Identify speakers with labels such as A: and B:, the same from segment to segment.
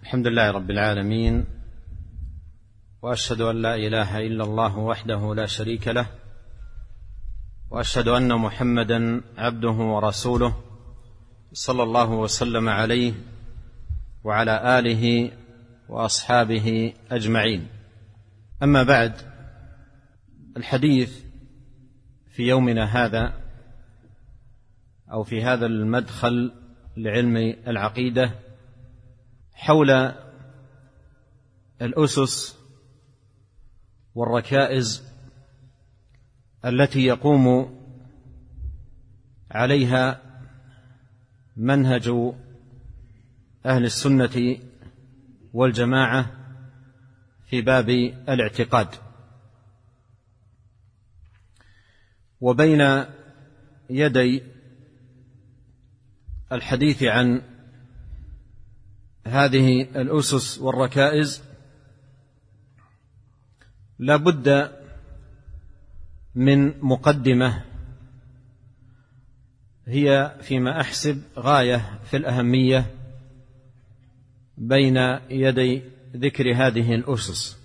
A: الحمد لله رب العالمين، وأشهد أن لا إله إلا الله وحده لا شريك له، وأشهد أن محمدا عبده ورسوله صلى الله وسلم عليه وعلى آله وأصحابه أجمعين. أما بعد، الحديث في يومنا هذا أو في هذا المدخل لعلم العقيدة حول الأسس والركائز التي يقوم عليها منهج أهل السنة والجماعة في باب الاعتقاد. وبين يدي الحديث عن هذه الأسس والركائز لا بد من مقدمة هي فيما أحسب غاية في الأهمية بين يدي ذكر هذه الأسس،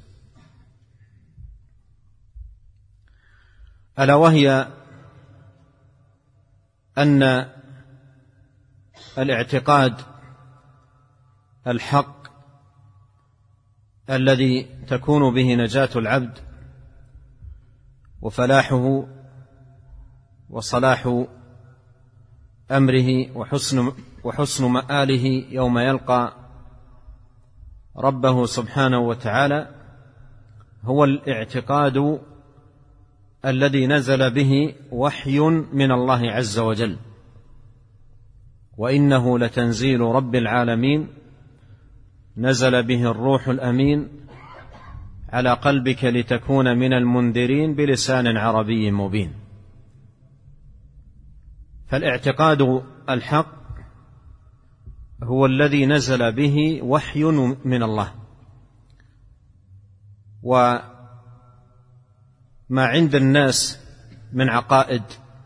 A: ألا وهي أن الاعتقاد الحق الذي تكون به نجاة العبد وفلاحه وصلاح أمره وحسن مآله يوم يلقى ربه سبحانه وتعالى هو الاعتقاد الذي نزل به وحي من الله عز وجل، وإنه لتنزيل رب العالمين نزل به الروح الأمين على قلبك لتكون من المنذرين بلسان عربي مبين. فالاعتقاد الحق هو الذي نزل به وحي من الله، وما عند الناس من عقائد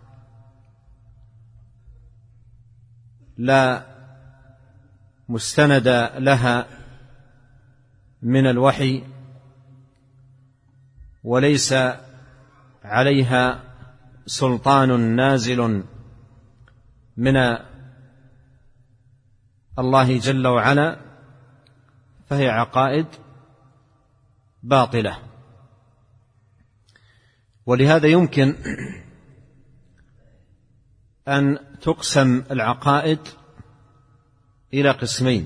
A: لا مستند لها من الوحي وليس عليها سلطان نازل من الله جل وعلا، فهي عقائد باطلة. ولهذا يمكن أن تقسم العقائد إلى قسمين: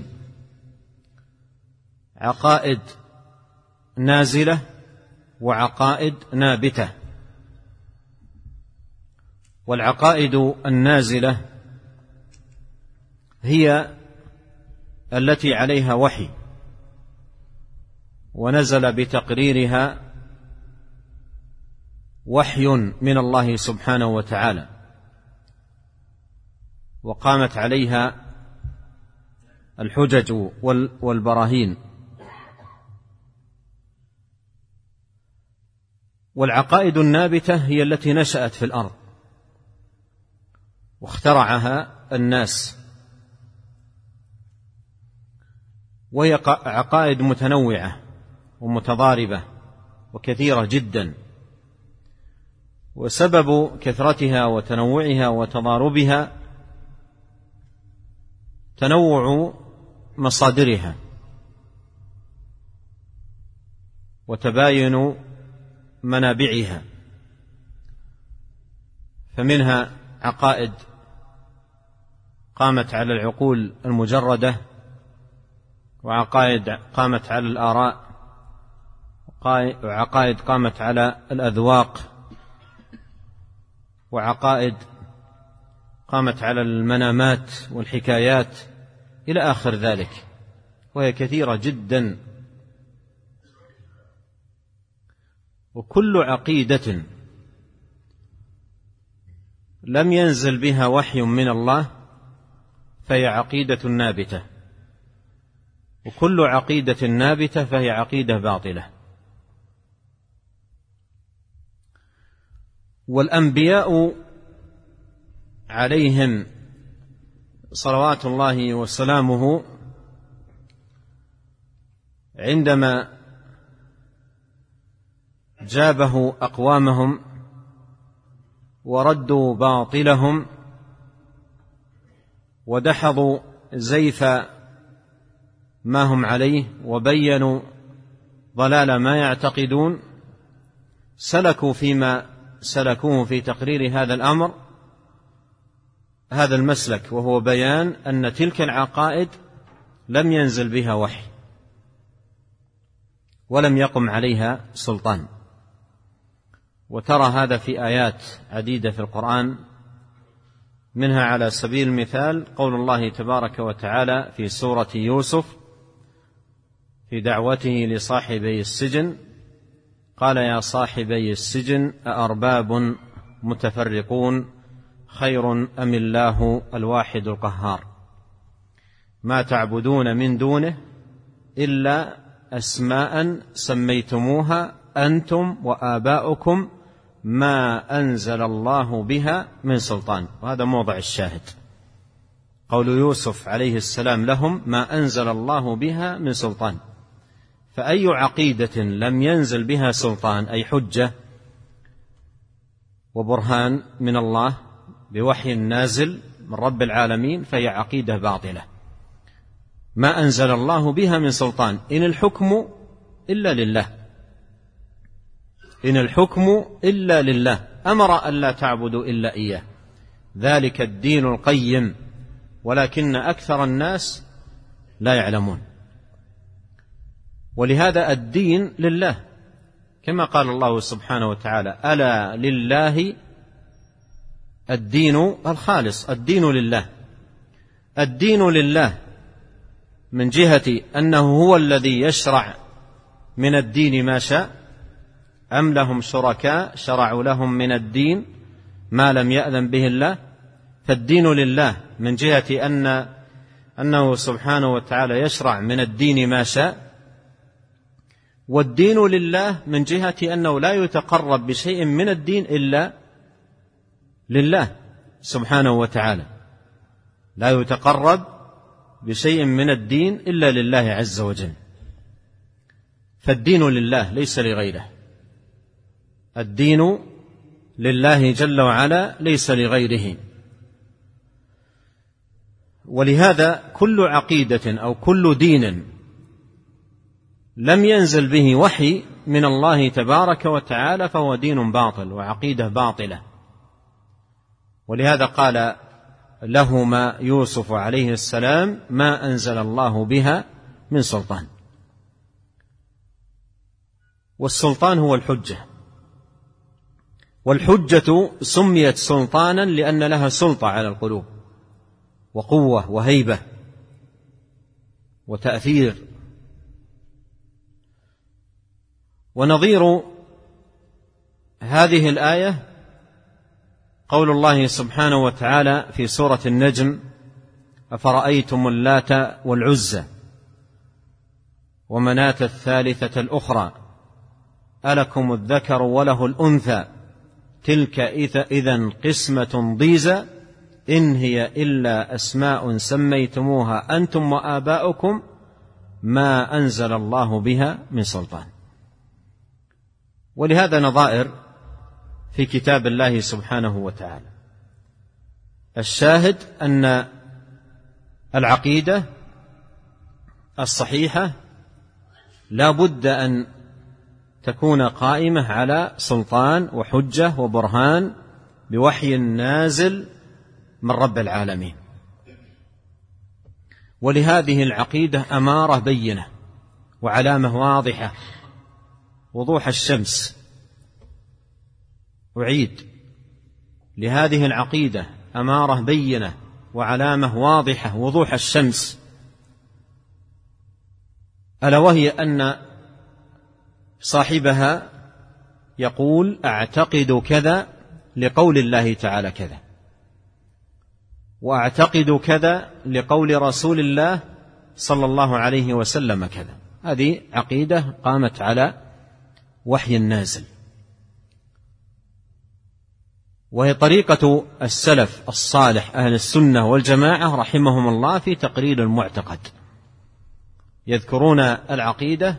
A: عقائد نازلة وعقائد نابتة. والعقائد النازلة هي التي عليها وحي ونزل بتقريرها وحي من الله سبحانه وتعالى، وقامت عليها الحجج والبراهين. والعقائد النابتة هي التي نشأت في الأرض واخترعها الناس، وهي عقائد متنوعة ومتضاربة وكثيرة جدا، وسبب كثرتها وتنوعها وتضاربها تنوع مصادرها وتباين منابعها. فمنها عقائد قامت على العقول المجردة، وعقائد قامت على الآراء، وعقائد قامت على الأذواق، وعقائد قامت على المنامات والحكايات إلى آخر ذلك، وهي كثيرة جدا. وكل عقيدة لم ينزل بها وحي من الله فهي عقيدة نابتة، وكل عقيدة نابتة فهي عقيدة باطلة. والأنبياء عليهم صلوات الله وسلامه عندما جابه أقوامهم وردوا باطلهم ودحضوا زيف ما هم عليه وبينوا ضلال ما يعتقدون، سلكوا فيما سلكوه في تقرير هذا الأمر هذا المسلك، وهو بيان أن تلك العقائد لم ينزل بها وحي ولم يقم عليها سلطان. وترى هذا في آيات عديدة في القرآن، منها على سبيل المثال قول الله تبارك وتعالى في سورة يوسف في دعوته لصاحبي السجن: قال يا صاحبي السجن أأرباب متفرقون خير أم الله الواحد القهار ما تعبدون من دونه إلا أسماء سميتموها أنتم وآباؤكم ما أنزل الله بها من سلطان. وهذا موضع الشاهد، قول يوسف عليه السلام لهم: ما أنزل الله بها من سلطان. فأي عقيدة لم ينزل بها سلطان، أي حجة وبرهان من الله بوحي نازل من رب العالمين، فهي عقيدة باطلة ما أنزل الله بها من سلطان. إن الحكم إلا لله، إن الحكم إلا لله، أمر أن لا تعبدوا إلا إياه، ذلك الدين القيم ولكن أكثر الناس لا يعلمون. ولهذا الدين لله، كما قال الله سبحانه وتعالى: ألا لله الدين الخالص. الدين لله، الدين لله من جهة أنه هو الذي يشرع من الدين ما شاء، أم لهم شركاء شرعوا لهم من الدين ما لم يأذن به الله. فالدين لله من جهة أنه سبحانه وتعالى يشرع من الدين ما شاء، والدين لله من جهة أنه لا يتقرب بشيء من الدين إلا لله سبحانه وتعالى، لا يتقرب بشيء من الدين إلا لله عز وجل. فالدين لله ليس لغيره، الدين لله جل وعلا ليس لغيره. ولهذا كل عقيدة أو كل دين لم ينزل به وحي من الله تبارك وتعالى فهو دين باطل وعقيدة باطلة. ولهذا قال لهما يوسف عليه السلام: ما أنزل الله بها من سلطان. والسلطان هو الحجة، والحجة سميت سلطانا لأن لها سلطة على القلوب وقوة وهيبة وتأثير. ونظير هذه الآية قول الله سبحانه وتعالى في سورة النجم: أفرأيتم اللات والعزى ومناة الثالثة الأخرى ألكم الذكر وله الأنثى تلك إذن قسمة ضيزى إن هي إلا أسماء سميتموها أنتم وآباؤكم ما أنزل الله بها من سلطان. ولهذا نظائر في كتاب الله سبحانه وتعالى. الشاهد أن العقيدة الصحيحة لا بد أن تكون قائمة على سلطان وحجة وبرهان بوحي نازل من رب العالمين. ولهذه العقيدة أمارة بينة وعلامة واضحة وضوح الشمس. أعيد: لهذه العقيدة أمارة بينة وعلامة واضحة وضوح الشمس، ألا وهي أن صاحبها يقول: أعتقد كذا لقول الله تعالى كذا، وأعتقد كذا لقول رسول الله صلى الله عليه وسلم كذا. هذه عقيدة قامت على وحي نازل، وهي طريقة السلف الصالح أهل السنة والجماعة رحمهم الله في تقرير المعتقد. يذكرون العقيدة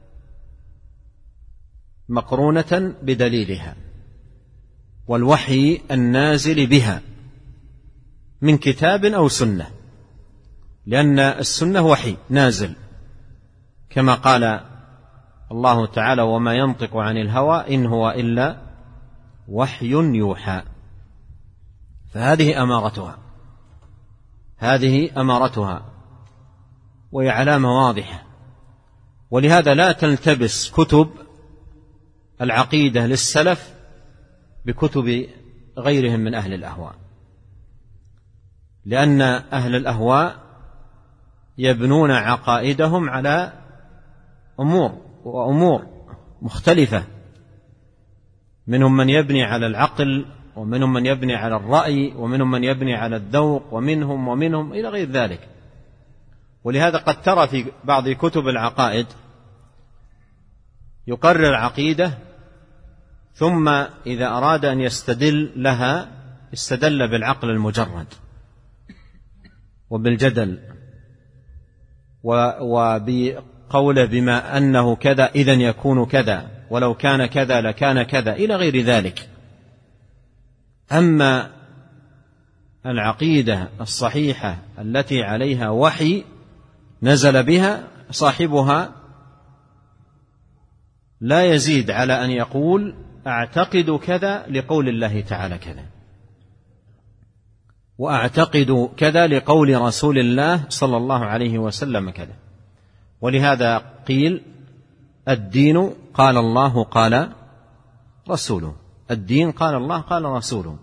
A: مقرونة بدليلها والوحي النازل بها من كتاب أو سنة، لأن السنة وحي نازل كما قال الله تعالى: وما ينطق عن الهوى إن هو إلا وحي يوحى. فهذه أمارتها وهي علامة واضحة. ولهذا لا تلتبس كتب العقيدة للسلف بكتب غيرهم من أهل الأهواء، لأن أهل الأهواء يبنون عقائدهم على أمور مختلفة، منهم من يبني على العقل، ومنهم من يبني على الرأي، ومنهم من يبني على الذوق، ومنهم إلى غير ذلك. ولهذا قد ترى في بعض كتب العقائد يقرر عقيدة ثم إذا أراد أن يستدل لها استدل بالعقل المجرد وبالجدل وبقوله بما أنه كذا إذن يكون كذا، ولو كان كذا لكان كذا، إلى غير ذلك. أما العقيدة الصحيحة التي عليها وحي نزل بها صاحبها لا يزيد على أن يقول أعتقد كذا لقول الله تعالى كذا، وأعتقد كذا لقول رسول الله صلى الله عليه وسلم كذا. ولهذا قيل الدين قال الله قال رسوله، الدين قال الله قال رسوله.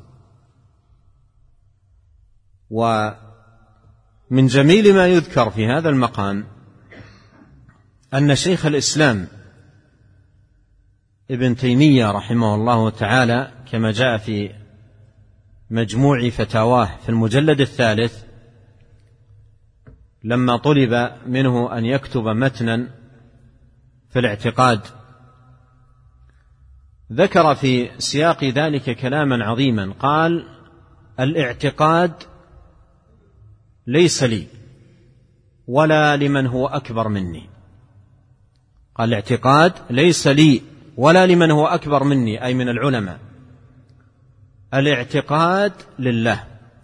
A: ومن جميل ما يذكر في هذا المقام أن شيخ الإسلام ابن تيمية رحمه الله تعالى كما جاء في مجموع فتاواه في المجلد 3 لما طلب منه أن يكتب متنا في الاعتقاد ذكر في سياق ذلك كلاما عظيما، قال: الاعتقاد ليس لي ولا لمن هو أكبر مني. قال: الاعتقاد ليس لي ولا لمن هو أكبر مني، أي من العلماء. الاعتقاد لله.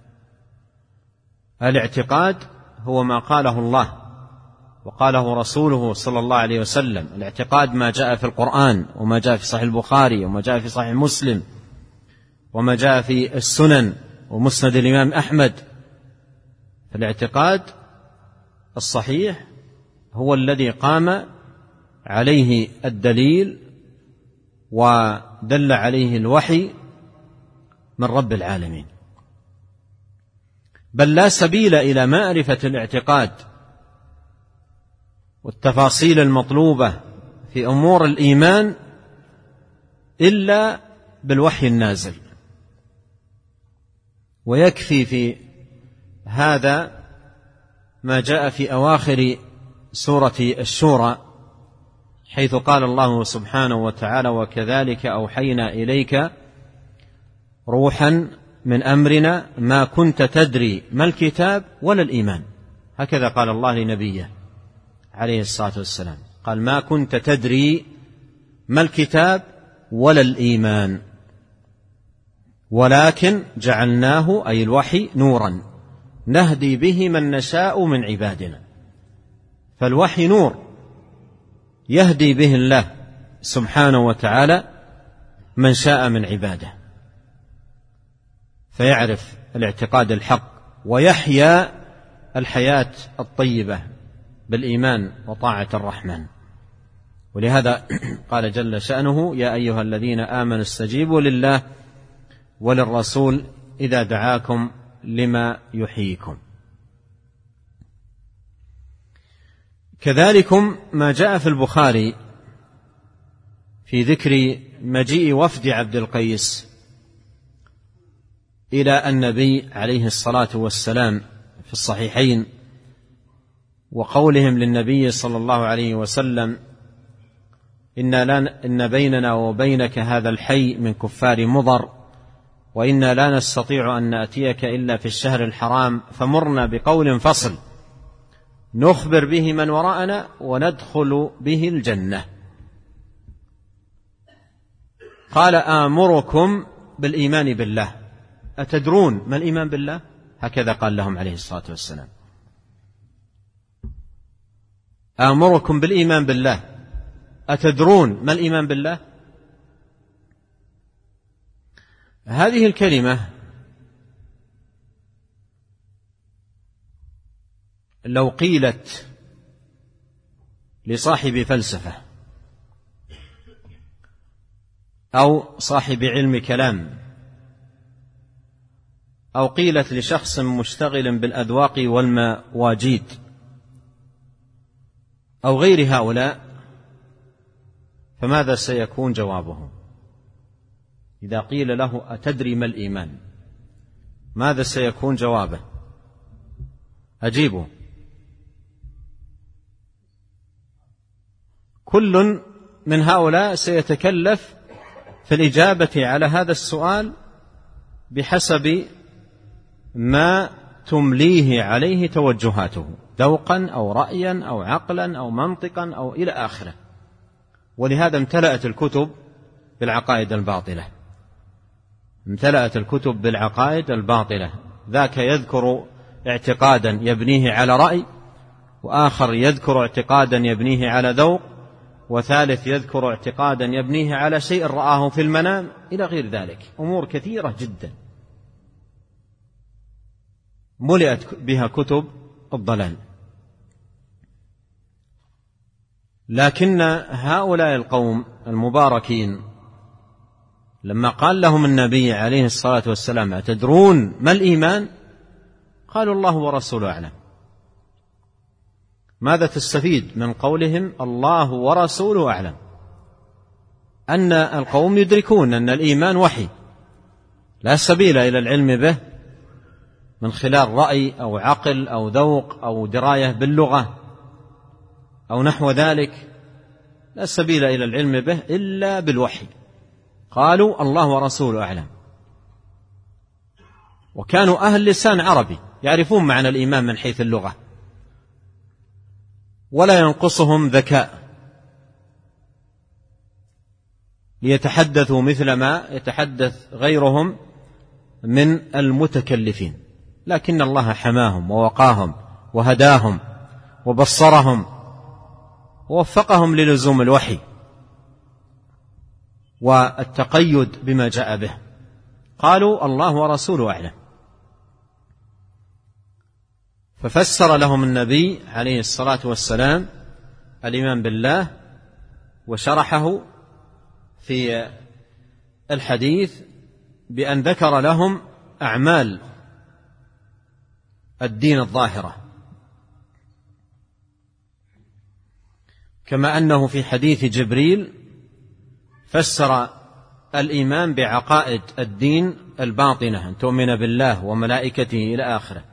A: الاعتقاد هو ما قاله الله وقاله رسوله صلى الله عليه وسلم. الاعتقاد ما جاء في القرآن وما جاء في صحيح البخاري وما جاء في صحيح مسلم وما جاء في السنن ومسند الإمام أحمد. فالاعتقاد الصحيح هو الذي قام عليه الدليل ودل عليه الوحي من رب العالمين. بل لا سبيل إلى معرفة الاعتقاد والتفاصيل المطلوبة في أمور الإيمان إلا بالوحي النازل. ويكفي في هذا ما جاء في أواخر سورة الشورى، حيث قال الله سبحانه وتعالى: وكذلك أوحينا إليك روحا من أمرنا ما كنت تدري ما الكتاب ولا الإيمان. هكذا قال الله لنبيه عليه الصلاة والسلام، قال: ما كنت تدري ما الكتاب ولا الإيمان ولكن جعلناه، أي الوحي، نورا نهدي به من نشاء من عبادنا. فالوحي نور يهدي به الله سبحانه وتعالى من شاء من عباده، فيعرف الاعتقاد الحق ويحيا الحياة الطيبة بالإيمان وطاعة الرحمن. ولهذا قال جل شأنه: يا أيها الذين آمنوا استجيبوا لله وللرسول إذا دعاكم لما يحييكم. كذلكم ما جاء في البخاري في ذكر مجيء وفد عبد القيس إلى النبي عليه الصلاة والسلام في الصحيحين، وقولهم للنبي صلى الله عليه وسلم: إن بيننا وبينك هذا الحي من كفار مضر، وإنا لا نستطيع أن نأتيك إلا في الشهر الحرام، فمرنا بقول فصل. نخبر به من وراءنا وندخل به الجنة. قال آمركم بالإيمان بالله. أتدرون ما الإيمان بالله؟ هكذا قال لهم عليه الصلاة والسلام. آمركم بالإيمان بالله، أتدرون ما الإيمان بالله؟ هذه الكلمة لو قيلت لصاحب فلسفة أو صاحب علم كلام أو قيلت لشخص مشتغل بالأذواق والمواجيد أو غير هؤلاء، فماذا سيكون جوابه؟ إذا قيل له أتدري ما الإيمان، ماذا سيكون جوابه؟ أجيبه. كل من هؤلاء سيتكلف في الإجابة على هذا السؤال بحسب ما تمليه عليه توجهاته، ذوقا أو رأيا أو عقلا أو منطقا أو إلى آخره. ولهذا امتلأت الكتب بالعقائد الباطلة، امتلأت الكتب بالعقائد الباطلة. ذاك يذكر اعتقادا يبنيه على رأي، وآخر يذكر اعتقادا يبنيه على ذوق، وثالث يذكر اعتقادا يبنيه على شيء رآه في المنام، إلى غير ذلك. أمور كثيرة جدا ملئت بها كتب الضلال. لكن هؤلاء القوم المباركين لما قال لهم النبي عليه الصلاة والسلام أتدرون ما الإيمان؟ قالوا الله ورسوله أعلم. ماذا تستفيد من قولهم الله ورسوله أعلم؟ أن القوم يدركون أن الإيمان وحي لا سبيل إلى العلم به من خلال رأي أو عقل أو ذوق أو دراية باللغة أو نحو ذلك، لا سبيل إلى العلم به إلا بالوحي. قالوا الله ورسوله أعلم. وكانوا أهل لسان عربي يعرفون معنى الإيمان من حيث اللغة، ولا ينقصهم ذكاء ليتحدثوا مثل ما يتحدث غيرهم من المتكلفين، لكن الله حماهم ووقاهم وهداهم وبصرهم ووفقهم للزوم الوحي والتقيد بما جاء به. قالوا الله ورسوله أعلم. ففسر لهم النبي عليه الصلاة والسلام الإيمان بالله، وشرحه في الحديث بأن ذكر لهم أعمال الدين الظاهرة، كما أنه في حديث جبريل فسر الإيمان بعقائد الدين الباطنة، أن تؤمن بالله وملائكته إلى آخره.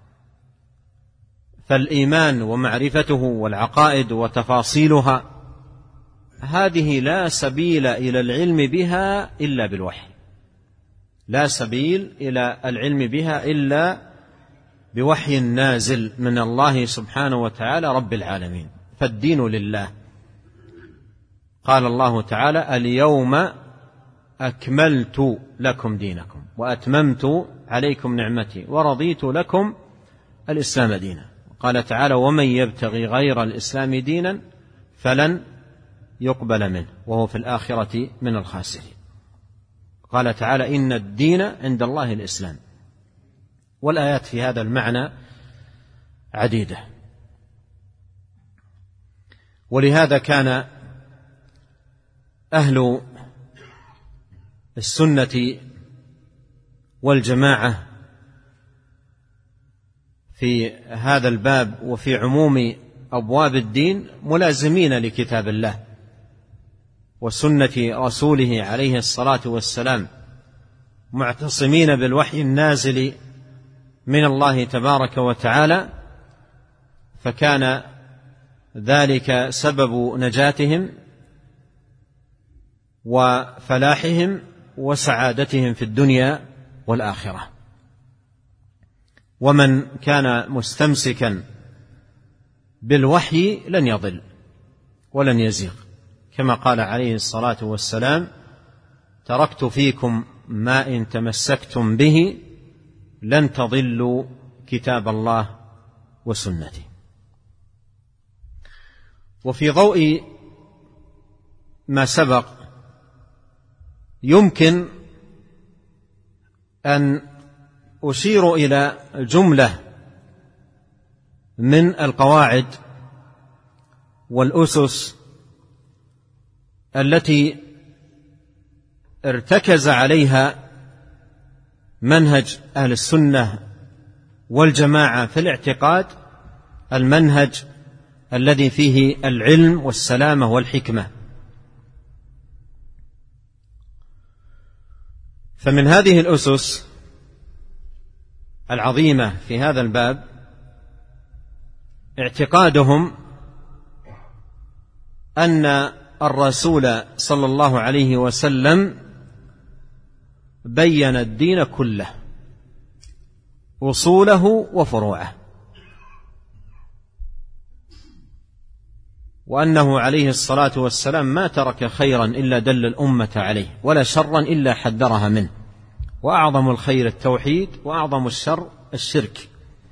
A: فالإيمان ومعرفته والعقائد وتفاصيلها هذه لا سبيل إلى العلم بها إلا بالوحي، لا سبيل إلى العلم بها إلا بوحي نازل من الله سبحانه وتعالى رب العالمين. فالدين لله. قال الله تعالى اليوم أكملت لكم دينكم وأتممت عليكم نعمتي ورضيت لكم الإسلام دينا. قال تعالى ومن يبتغي غير الإسلام دينا فلن يقبل منه وهو في الآخرة من الخاسرين. قال تعالى إن الدين عند الله الإسلام. والآيات في هذا المعنى عديدة. ولهذا كان أهل السنة والجماعة في هذا الباب وفي عموم أبواب الدين ملازمين لكتاب الله وسنة رسوله عليه الصلاة والسلام، معتصمين بالوحي النازل من الله تبارك وتعالى. فكان ذلك سبب نجاتهم وفلاحهم وسعادتهم في الدنيا والآخرة. ومن كان مستمسكا بالوحي لن يضل ولن يزيغ، كما قال عليه الصلاة والسلام: تركت فيكم ما إن تمسكتم به لن تضلوا كتاب الله وسنتي. وفي ضوء ما سبق يمكن أن أشير إلى جملة من القواعد والأسس التي ارتكز عليها منهج أهل السنة والجماعة في الاعتقاد، المنهج الذي فيه العلم والسلامة والحكمة. فمن هذه الأسس العظيمة في هذا الباب اعتقادهم أن الرسول صلى الله عليه وسلم بين الدين كله، أصوله وفروعه، وأنه عليه الصلاة والسلام ما ترك خيرا إلا دل الأمة عليه، ولا شرا إلا حذرها منه، وأعظم الخير التوحيد، وأعظم الشر الشرك،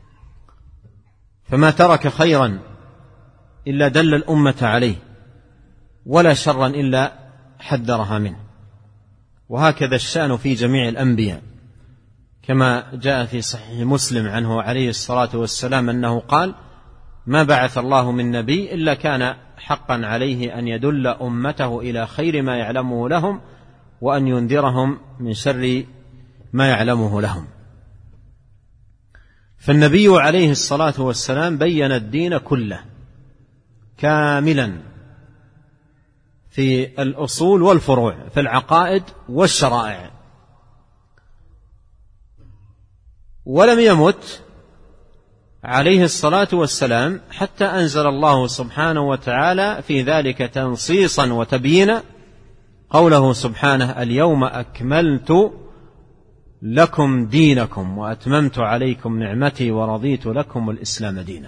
A: فما ترك خيرا إلا دل الأمة عليه، ولا شرا إلا حذرها منه. وهكذا الشأن في جميع الأنبياء، كما جاء في صحيح مسلم عنه عليه الصلاة والسلام أنه قال: ما بعث الله من نبي إلا كان حقا عليه أن يدل أمته إلى خير ما يعلمه لهم، وأن ينذرهم من شر ما يعلمه لهم. فالنبي عليه الصلاة والسلام بين الدين كله كاملا في الأصول والفروع، في العقائد والشرائع، ولم يمت عليه الصلاة والسلام حتى أنزل الله سبحانه وتعالى في ذلك تنصيصا وتبيينا قوله سبحانه: اليوم أكملت لكم دينكم وأتممت عليكم نعمتي ورضيت لكم الإسلام دينا.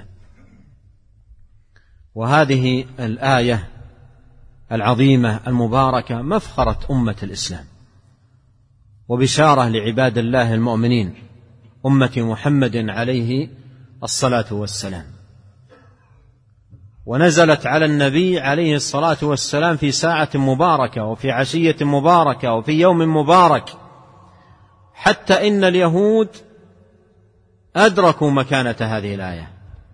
A: وهذه الآية العظيمة المباركة مفخرة أمة الإسلام، وبشارة لعباد الله المؤمنين أمة محمد عليه الصلاة والسلام. ونزلت على النبي عليه الصلاة والسلام في ساعة مباركة، وفي عشية مباركة، وفي يوم مبارك، حتى إن اليهود أدركوا مكانة هذه الآية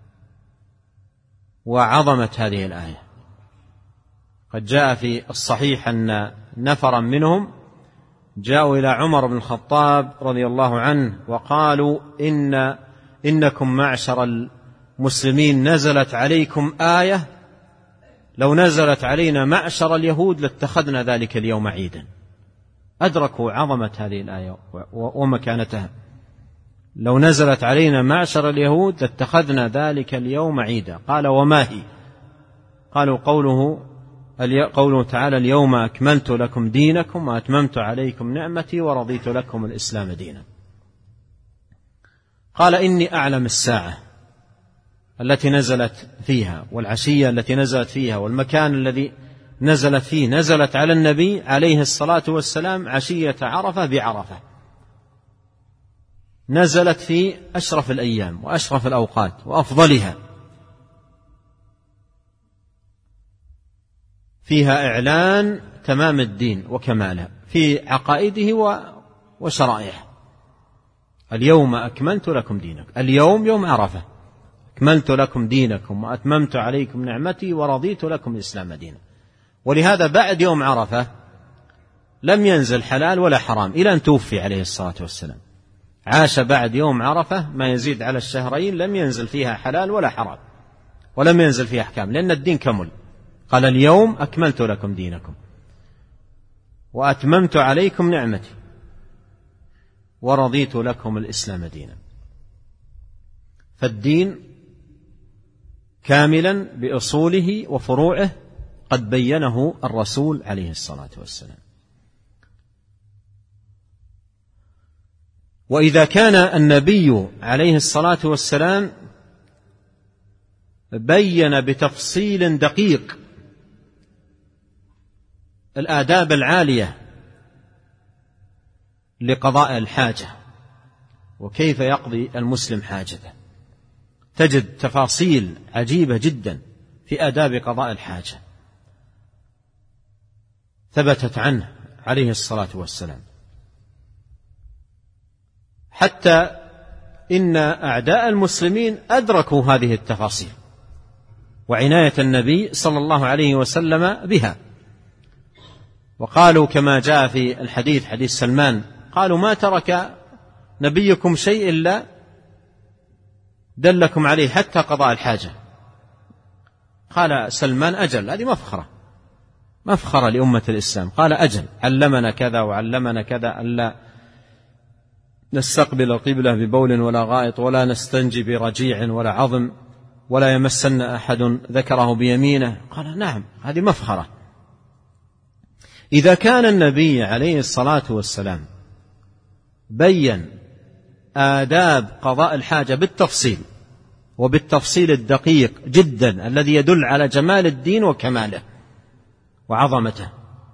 A: وعظمة هذه الآية. قد جاء في الصحيح أن نفرا منهم جاءوا إلى عمر بن الخطاب رضي الله عنه وقالوا: إنكم معشر المسلمين نزلت عليكم آية لو نزلت علينا معشر اليهود لاتخذنا ذلك اليوم عيدا. أدركوا عظمة هذه الآية ومكانتها. لو نزلت علينا معشر اليهود لاتخذنا ذلك اليوم عيدا. قال: وما هي؟ قالوا: قوله تعالى: اليوم أكملت لكم دينكم وأتممت عليكم نعمتي ورضيت لكم الإسلام دينا. قال: إني أعلم الساعة التي نزلت فيها، والعشية التي نزلت فيها، والمكان الذي نزلت فيه. نزلت على النبي عليه الصلاة والسلام عشية عرفة بعرفة، نزلت في أشرف الأيام وأشرف الأوقات وأفضلها، فيها إعلان تمام الدين وكماله في عقائده وشرائعه. اليوم أكملت لكم دينكم، اليوم يوم عرفة، أكملت لكم دينكم وأتممت عليكم نعمتي ورضيت لكم الإسلام دينا. ولهذا بعد يوم عرفة لم ينزل حلال ولا حرام إلى أن توفي عليه الصلاة والسلام. عاش بعد يوم عرفة ما يزيد على الشهرين لم ينزل فيها حلال ولا حرام، ولم ينزل فيها أحكام، لأن الدين كمل. قال: اليوم أكملت لكم دينكم وأتممت عليكم نعمتي ورضيت لكم الإسلام دينا. فالدين كاملا بأصوله وفروعه قد بينه الرسول عليه الصلاة والسلام. وإذا كان النبي عليه الصلاة والسلام بين بتفصيل دقيق الآداب العالية لقضاء الحاجة وكيف يقضي المسلم حاجته. تجد تفاصيل عجيبة جدا في آداب قضاء الحاجة ثبتت عنه عليه الصلاة والسلام، حتى إن أعداء المسلمين أدركوا هذه التفاصيل وعناية النبي صلى الله عليه وسلم بها، وقالوا كما جاء في الحديث حديث سلمان، قالوا ما ترك نبيكم شيء إلا دلكم عليه حتى قضاء الحاجة. قال سلمان أجل، هذه مفخرة لأمة الإسلام. قال أجل، علمنا كذا وعلمنا كذا، ألا نستقبل القبلة ببول ولا غائط ولا نستنجي برجيع ولا عظم ولا يمسن أحد ذكره بيمينه. قال نعم، هذه مفخرة. إذا كان النبي عليه الصلاة والسلام بين آداب قضاء الحاجة بالتفصيل وبالتفصيل الدقيق جدا الذي يدل على جمال الدين وكماله وعظمته،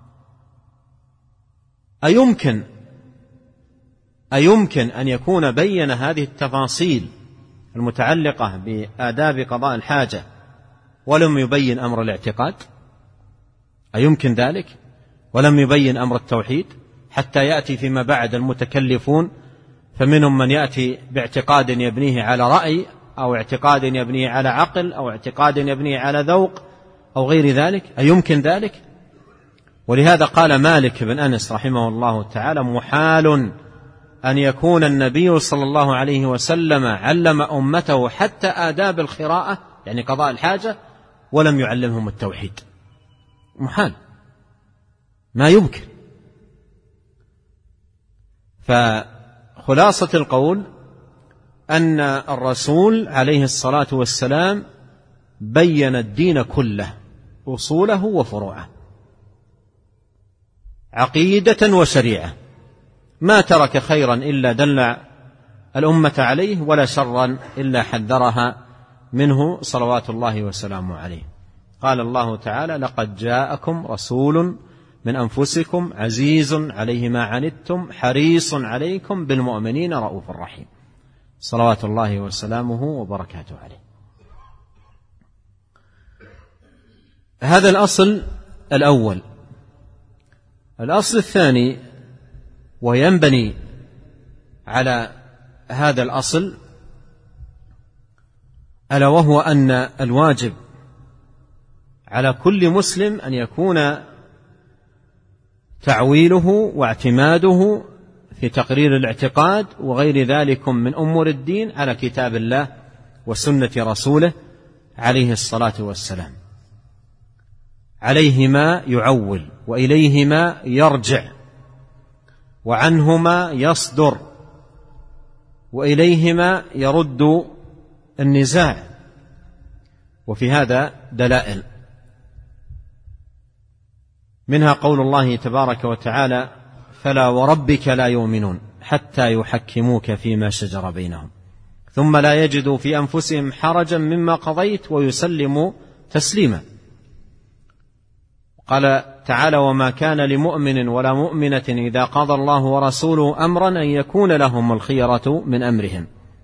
A: أيمكن أن يكون بين هذه التفاصيل المتعلقة بآداب قضاء الحاجة ولم يبين أمر الاعتقاد؟ أيمكن ذلك؟ ولم يبين أمر التوحيد، حتى يأتي فيما بعد المتكلفون فمنهم من يأتي باعتقاد يبنيه على رأي أو اعتقاد يبنيه على عقل أو اعتقاد يبنيه على ذوق أو غير ذلك. أيمكن ذلك؟ ولهذا قال مالك بن أنس رحمه الله تعالى: محال أن يكون النبي صلى الله عليه وسلم علم أمته حتى آداب القراءة يعني قضاء الحاجة ولم يعلمهم التوحيد. محال، ما يمكن. فخلاصة القول أن الرسول عليه الصلاة والسلام بين الدين كله، أصوله وفروعه، عقيدة وشريعة، ما ترك خيرا إلا دل الأمة عليه ولا شرا إلا حذرها منه صلوات الله وسلامه عليه. قال الله تعالى: لقد جاءكم رسول من أنفسكم عزيز عليه ما عنتم حريص عليكم بالمؤمنين رؤوف رحيم، صلوات الله وسلامه وبركاته عليه. هذا الأصل الأول. الأصل الثاني وينبني على هذا الأصل، ألا وهو أن الواجب على كل مسلم أن يكون تعويله واعتماده في تقرير الاعتقاد وغير ذلك من أمور الدين على كتاب الله وسنة رسوله عليه الصلاة والسلام. عليهما يعول وإليهما يرجع وعنهما يصدر وإليهما يرد النزاع. وفي هذا دلائل، منها قول الله تبارك وتعالى: فلا وربك لا يؤمنون حتى يحكموك فيما شجر بينهم ثم لا يجدوا في أنفسهم حرجا مما قضيت ويسلموا تسليما. قال تعالى: وما كان لمؤمن ولا مؤمنة إذا قضى الله ورسوله أمرا أن يكون لهم الخيرة من أمرهم.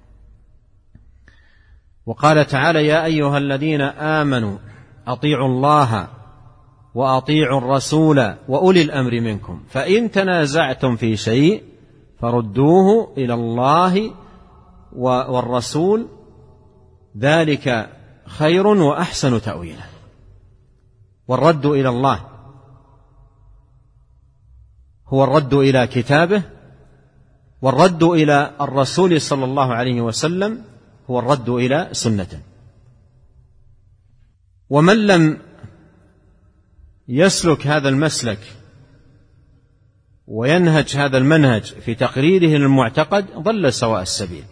A: وقال تعالى: يا أيها الذين آمنوا أطيعوا الله وأطيعوا الرسول وأولي الأمر منكم فإن تنازعتم في شيء فردوه إلى الله والرسول ذلك خير وأحسن تأويلا. والرد إلى الله هو الرد إلى كتابه، والرد إلى الرسول صلى الله عليه وسلم هو الرد إلى سنته. ومن لم يسلك هذا المسلك وينهج هذا المنهج في تقريره للمعتقد ضل سواء السبيل.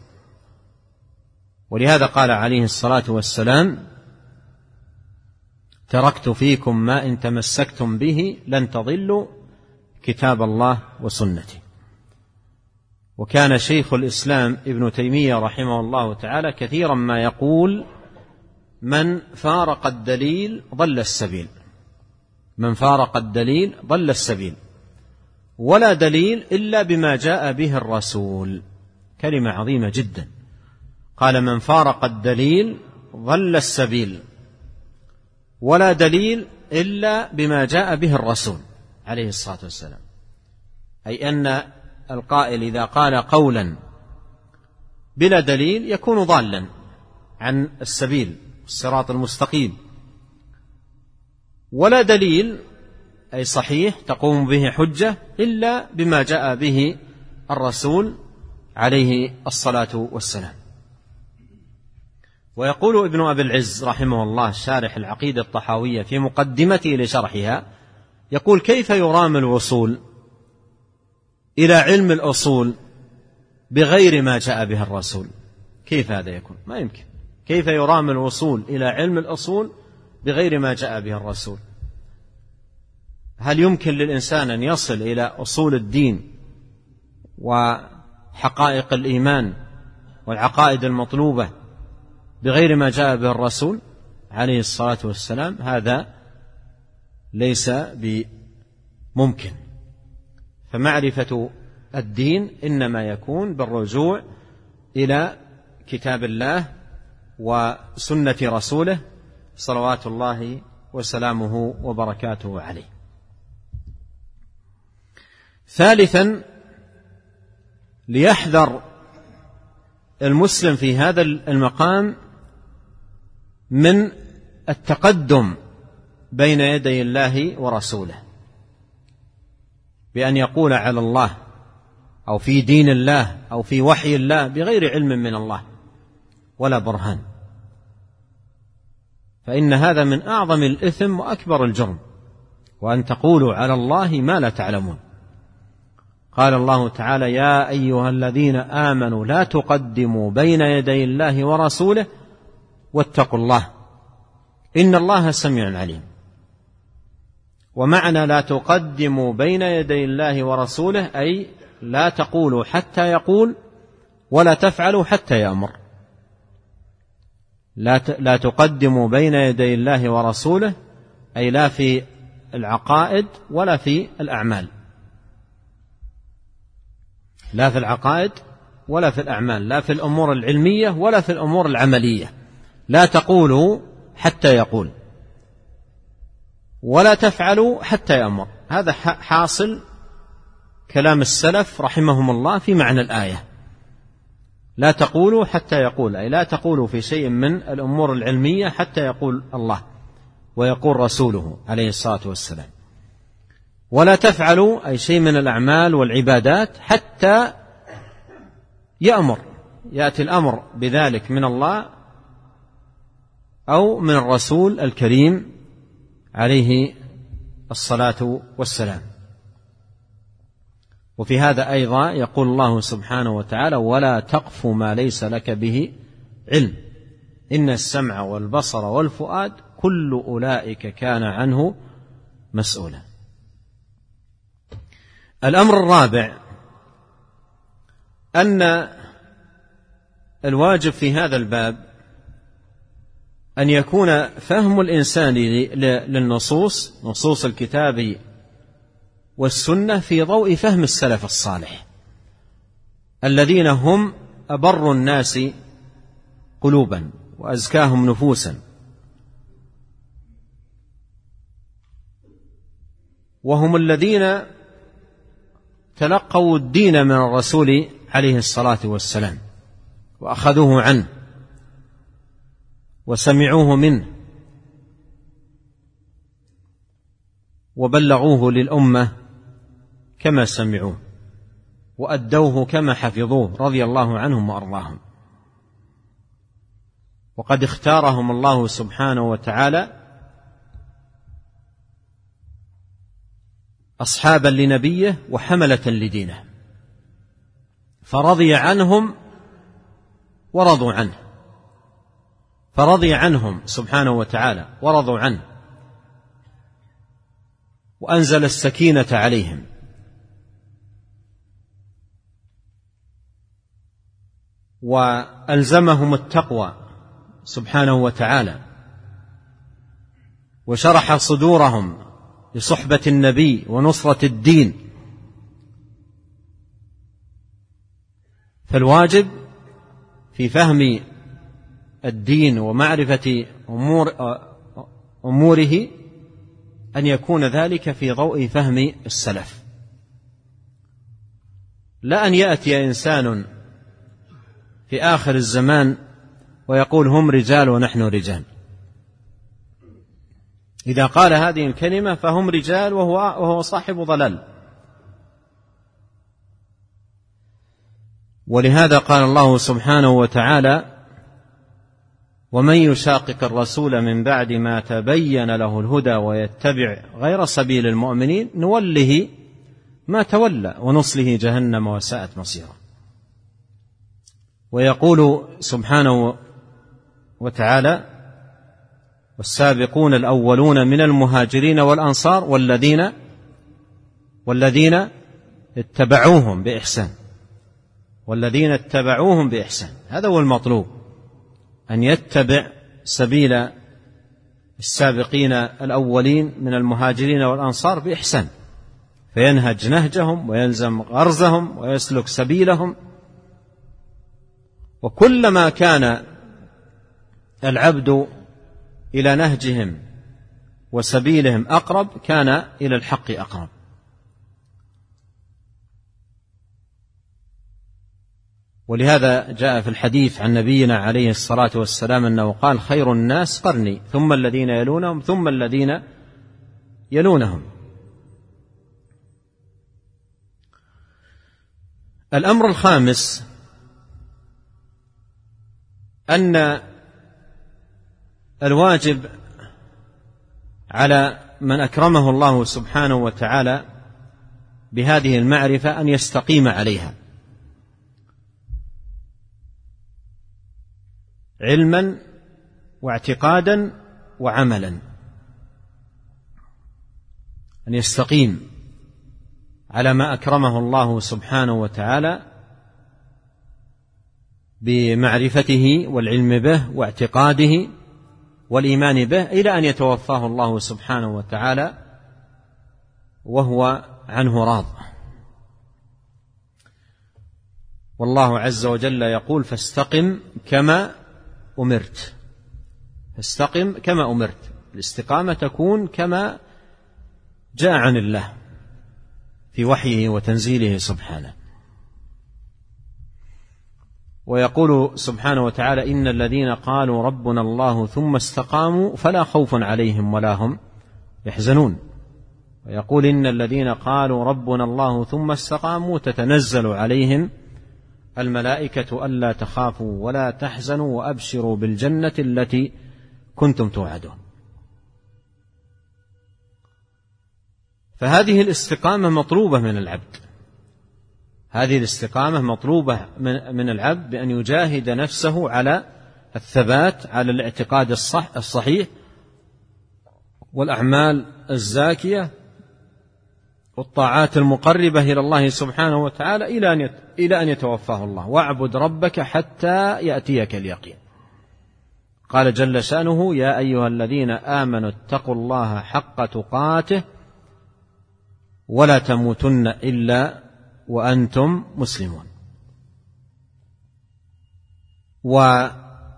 A: ولهذا قال عليه الصلاة والسلام: تركت فيكم ما إن تمسكتم به لن تضلوا كتاب الله وسنتي. وكان شيخ الإسلام ابن تيمية رحمه الله تعالى كثيرا ما يقول من فارق الدليل ضل السبيل. من فارق الدليل ضل السبيل، ولا دليل إلا بما جاء به الرسول. كلمة عظيمة جدا. قال من فارق الدليل ضل السبيل، ولا دليل إلا بما جاء به الرسول عليه الصلاة والسلام. أي أن القائل إذا قال قولا بلا دليل يكون ضالا عن السبيل الصراط المستقيم. ولا دليل أي صحيح تقوم به حجة إلا بما جاء به الرسول عليه الصلاة والسلام. ويقول ابن أبي العز رحمه الله شارح العقيدة الطحاوية في مقدمته لشرحها، يقول كيف يرام الوصول إلى علم الأصول بغير ما جاء به الرسول؟ كيف هذا يكون؟ ما يمكن. كيف يرام الوصول إلى علم الأصول بغير ما جاء به الرسول؟ هل يمكن للإنسان أن يصل إلى أصول الدين وحقائق الإيمان والعقائد المطلوبة بغير ما جاء به الرسول عليه الصلاة والسلام؟ هذا ليس بممكن. فمعرفة الدين إنما يكون بالرجوع إلى كتاب الله وسنة رسوله صلوات الله وسلامه وبركاته عليه. ثالثا، ليحذر المسلم في هذا المقام من التقدم بين يدي الله ورسوله بأن يقول على الله أو في دين الله أو في وحي الله بغير علم من الله ولا برهان، فإن هذا من أعظم الإثم وأكبر الجرم، وأن تقولوا على الله ما لا تعلمون. قال الله تعالى يا أيها الذين آمنوا لا تقدموا بين يدي الله ورسوله واتقوا الله إن الله سميع عليم. ومعنى لا تقدموا بين يدي الله ورسوله أي لا تقولوا حتى يقول ولا تفعلوا حتى يأمر. لا تقدموا بين يدي الله ورسوله أي لا في العقائد ولا في الأعمال، لا في العقائد ولا في الأعمال، لا في الأمور العلمية ولا في الأمور العملية. لا تقولوا حتى يقول ولا تفعلوا حتى يأمر. هذا حاصل كلام السلف رحمهم الله في معنى الآية. لا تقولوا حتى يقول أي لا تقولوا في شيء من الأمور العلمية حتى يقول الله ويقول رسوله عليه الصلاة والسلام. ولا تفعلوا أي شيء من الأعمال والعبادات حتى يأمر، يأتي الأمر بذلك من الله أو من الرسول الكريم عليه الصلاة والسلام. وفي هذا أيضا يقول الله سبحانه وتعالى ولا تقف ما ليس لك به علم إن السمع والبصر والفؤاد كل أولئك كان عنه مسؤولا. الأمر الرابع أن الواجب في هذا الباب أن يكون فهم الإنسان للنصوص، نصوص الكتاب والسنة، في ضوء فهم السلف الصالح الذين هم أبر الناس قلوبا وأزكاهم نفوسا، وهم الذين تلقوا الدين من الرسول عليه الصلاة والسلام وأخذوه عنه وسمعوه منه وبلغوه للأمة كما سمعوه وأدوه كما حفظوه رضي الله عنهم وأرضاهم. وقد اختارهم الله سبحانه وتعالى أصحابا لنبيه وحملة لدينه، فرضي عنهم ورضوا عنه، فرضي عنهم سبحانه وتعالى ورضوا عنه، وأنزل السكينة عليهم، وألزمهم التقوى سبحانه وتعالى، وشرح صدورهم لصحبة النبي ونصرة الدين. فالواجب في فهم الدين ومعرفة أموره أن يكون ذلك في ضوء فهم السلف، لا أن يأتي إنسان في آخر الزمان ويقول هم رجال ونحن رجال. إذا قال هذه الكلمة فهم رجال وهو صاحب ضلال. ولهذا قال الله سبحانه وتعالى: ومن يشاقق الرسول من بعد ما تبين له الهدى ويتبع غير سبيل المؤمنين نوله ما تولى ونصله جهنم وساءت مصيرا. ويقول سبحانه وتعالى: والسابقون الأولون من المهاجرين والأنصار والذين اتبعوهم بإحسان. والذين اتبعوهم بإحسان، هذا هو المطلوب، أن يتبع سبيل السابقين الأولين من المهاجرين والأنصار بإحسان، فينهج نهجهم ويلزم غرزهم ويسلك سبيلهم. وكلما كان العبد إلى نهجهم وسبيلهم أقرب كان إلى الحق أقرب. ولهذا جاء في الحديث عن نبينا عليه الصلاة والسلام أنه قال: خير الناس قرني ثم الذين يلونهم ثم الذين يلونهم. الأمر الخامس أن الواجب على من أكرمه الله سبحانه وتعالى بهذه المعرفة أن يستقيم عليها علما واعتقادا وعملا، أن يستقيم على ما أكرمه الله سبحانه وتعالى بمعرفته والعلم به واعتقاده والإيمان به إلى أن يتوفاه الله سبحانه وتعالى وهو عنه راض. والله عز وجل يقول: فاستقم كما أمرت. فاستقم كما أمرت، الاستقامة تكون كما جاء عن الله في وحيه وتنزيله سبحانه. ويقول سبحانه وتعالى: إن الذين قالوا ربنا الله ثم استقاموا فلا خوف عليهم ولا هم يحزنون. ويقول: إن الذين قالوا ربنا الله ثم استقاموا تتنزل عليهم الملائكة ألا تخافوا ولا تحزنوا وأبشروا بالجنة التي كنتم توعدون. فهذه الاستقامة مطلوبة من العبد، هذه الاستقامة مطلوبة من العبد بأن يجاهد نفسه على الثبات على الاعتقاد الصحيح والأعمال الزاكية والطاعات المقربة إلى الله سبحانه وتعالى إلى أن يتوفاه الله. واعبد ربك حتى يأتيك اليقين. قال جل شأنه: يا أيها الذين آمنوا اتقوا الله حق تقاته ولا تموتن إلا وأنتم مسلمون. ومن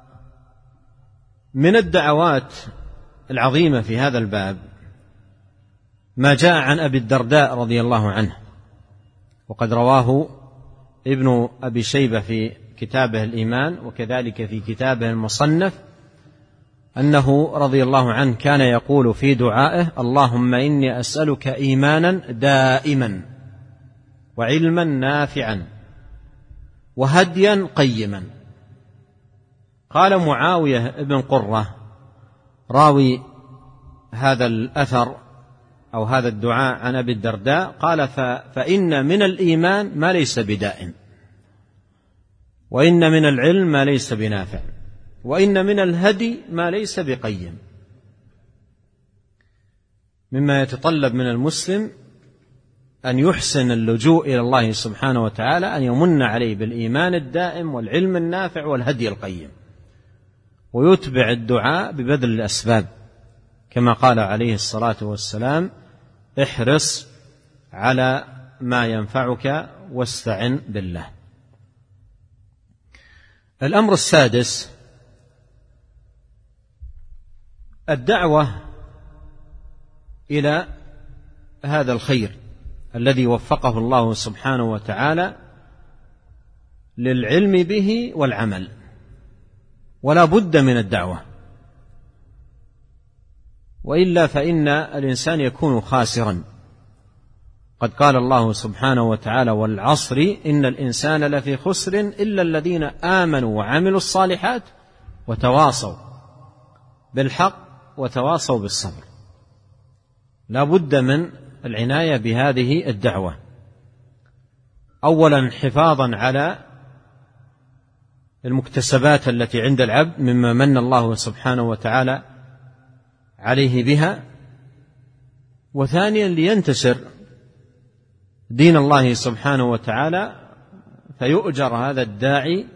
A: الدعوات العظيمة في هذا الباب ما جاء عن أبي الدرداء رضي الله عنه، وقد رواه ابن أبي شيبة في كتابه الإيمان وكذلك في كتابه المصنف، أنه رضي الله عنه كان يقول في دعائه: اللهم إني أسألك إيمانا دائما وعلما نافعا وهديا قيما. قال معاوية بن قرة راوي هذا الأثر أو هذا الدعاء عن أبي الدرداء، قال: فإن من الإيمان ما ليس بدائم، وإن من العلم ما ليس بنافع، وإن من الهدي ما ليس بقيم. مما يتطلب من المسلم أن يحسن اللجوء إلى الله سبحانه وتعالى، أن يمن عليه بالإيمان الدائم والعلم النافع والهدي القيم، ويتبع الدعاء ببذل الأسباب كما قال عليه الصلاة والسلام: احرص على ما ينفعك واستعن بالله. الأمر السادس: الدعوة إلى هذا الخير الذي وفقه الله سبحانه وتعالى للعلم به والعمل، ولا بد من الدعوة، وإلا فإن الإنسان يكون خاسرا. قد قال الله سبحانه وتعالى: والعصر إن الإنسان لفي خسر إلا الذين آمنوا وعملوا الصالحات وتواصوا بالحق وتواصوا بالصبر. لا بد من العناية بهذه الدعوة، أولا حفاظا على المكتسبات التي عند العبد مما من الله سبحانه وتعالى عليه بها، وثانيا لينتشر دين الله سبحانه وتعالى فيؤجر هذا الداعي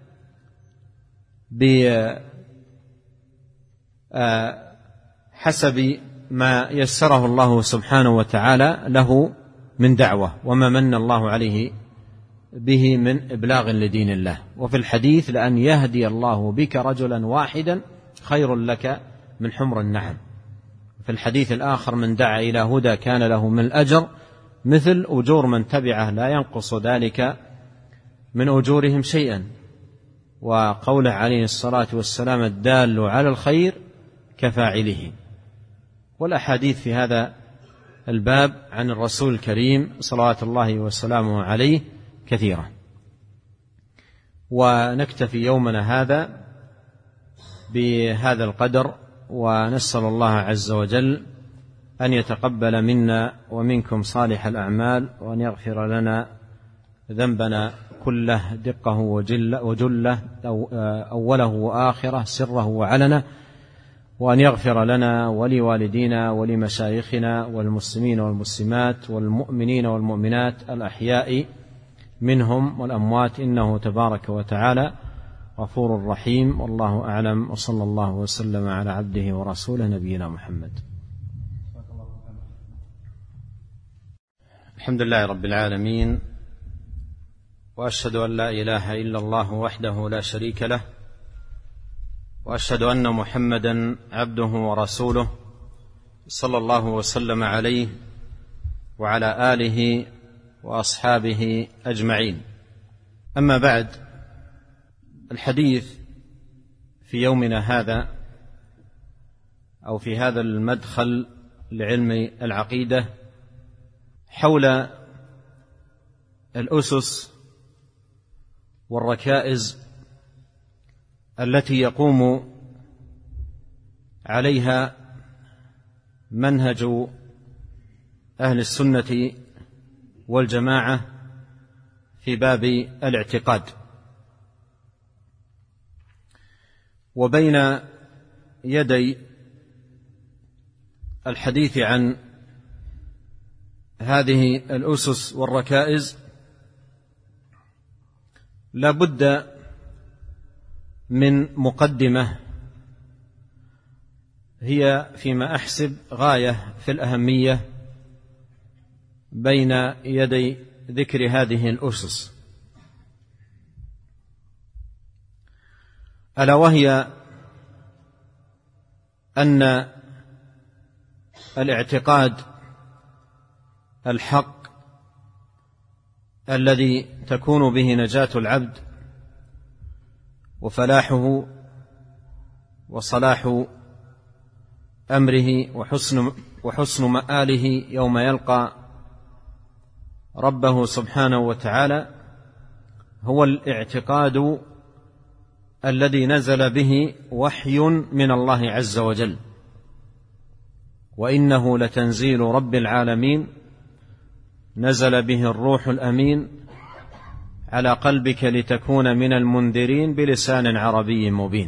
A: بحسب ما يسره الله سبحانه وتعالى له من دعوة وما من الله عليه به من إبلاغ لدين الله. وفي الحديث: لأن يهدي الله بك رجلا واحدا خير لك من حمر النعم. في الحديث الآخر: من دعا إلى هدى كان له من الأجر مثل أجور من تبعه لا ينقص ذلك من أجورهم شيئا. وقوله عليه الصلاة والسلام: الدال على الخير كفاعله. والأحاديث في هذا الباب عن الرسول الكريم صلوات الله وسلامه عليه كثيرة. ونكتفي يومنا هذا بهذا القدر، ونسأل الله عز وجل أن يتقبل منا ومنكم صالح الأعمال، وأن يغفر لنا ذنبنا كله دقه وجله أوله وآخره سره وعلنه، وأن يغفر لنا ولوالدينا ولمشايخنا والمسلمين والمسلمات والمؤمنين والمؤمنات الأحياء منهم والأموات، إنه تبارك وتعالى غفور رحيم. والله أعلم، وصلى الله وسلم على عبده ورسوله نبينا محمد. الحمد لله رب العالمين، وأشهد أن لا إله إلا الله وحده لا شريك له، وأشهد أن محمدا عبده ورسوله صلى الله وسلم عليه وعلى آله وأصحابه أجمعين. أما بعد، الحديث في يومنا هذا أو في هذا المدخل لعلم العقيدة حول الأسس والركائز التي يقوم عليها منهج أهل السنة والجماعة في باب الاعتقاد. وبين يدي الحديث عن هذه الأسس والركائز لا بد من مقدمة هي فيما أحسب غاية في الأهمية بين يدي ذكر هذه الأسس، ألا وهي أن الاعتقاد الحق الذي تكون به نجاة العبد وفلاحه وصلاح أمره وحسن مآله يوم يلقى ربه سبحانه وتعالى هو الاعتقاد الذي نزل به وحي من الله عز وجل، وإنه لتنزيل رب العالمين نزل به الروح الأمين على قلبك لتكون من المنذرين بلسان عربي مبين.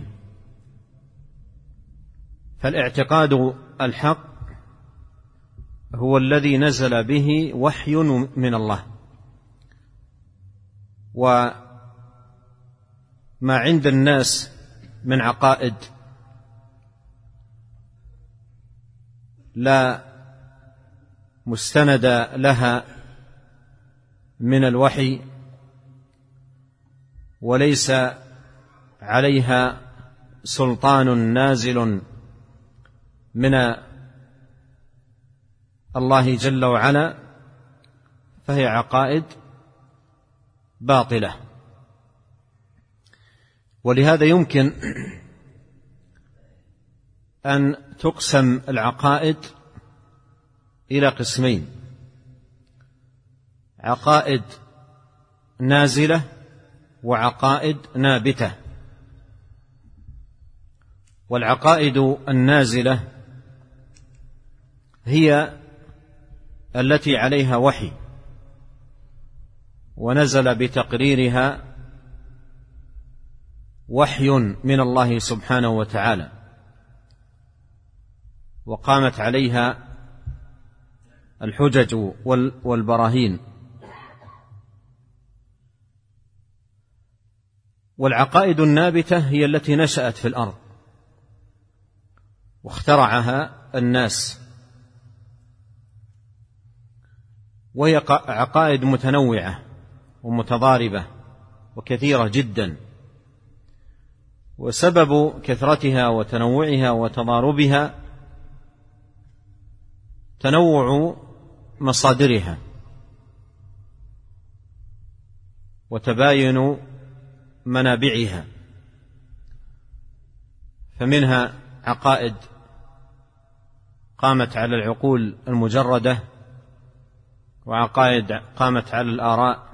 A: فالاعتقاد الحق هو الذي نزل به وحي من الله، وما عند الناس من عقائد لا مستند لها من الوحي، وليس عليها سلطان نازل من الله جل وعلا، فهي عقائد باطلة. ولهذا يمكن أن تقسم العقائد إلى قسمين: عقائد نازلة وعقائد نابتة. والعقائد النازلة هي التي عليها وحي، ونزل بتقريرها وحي من الله سبحانه وتعالى، وقامت عليها الحجج والبراهين. والعقائد النابتة هي التي نشأت في الأرض واخترعها الناس، وهي عقائد متنوعة ومتضاربة وكثيرة جدا، وسبب كثرتها وتنوعها وتضاربها تنوع مصادرها وتباين منابعها. فمنها عقائد قامت على العقول المجردة، وعقائد قامت على الآراء،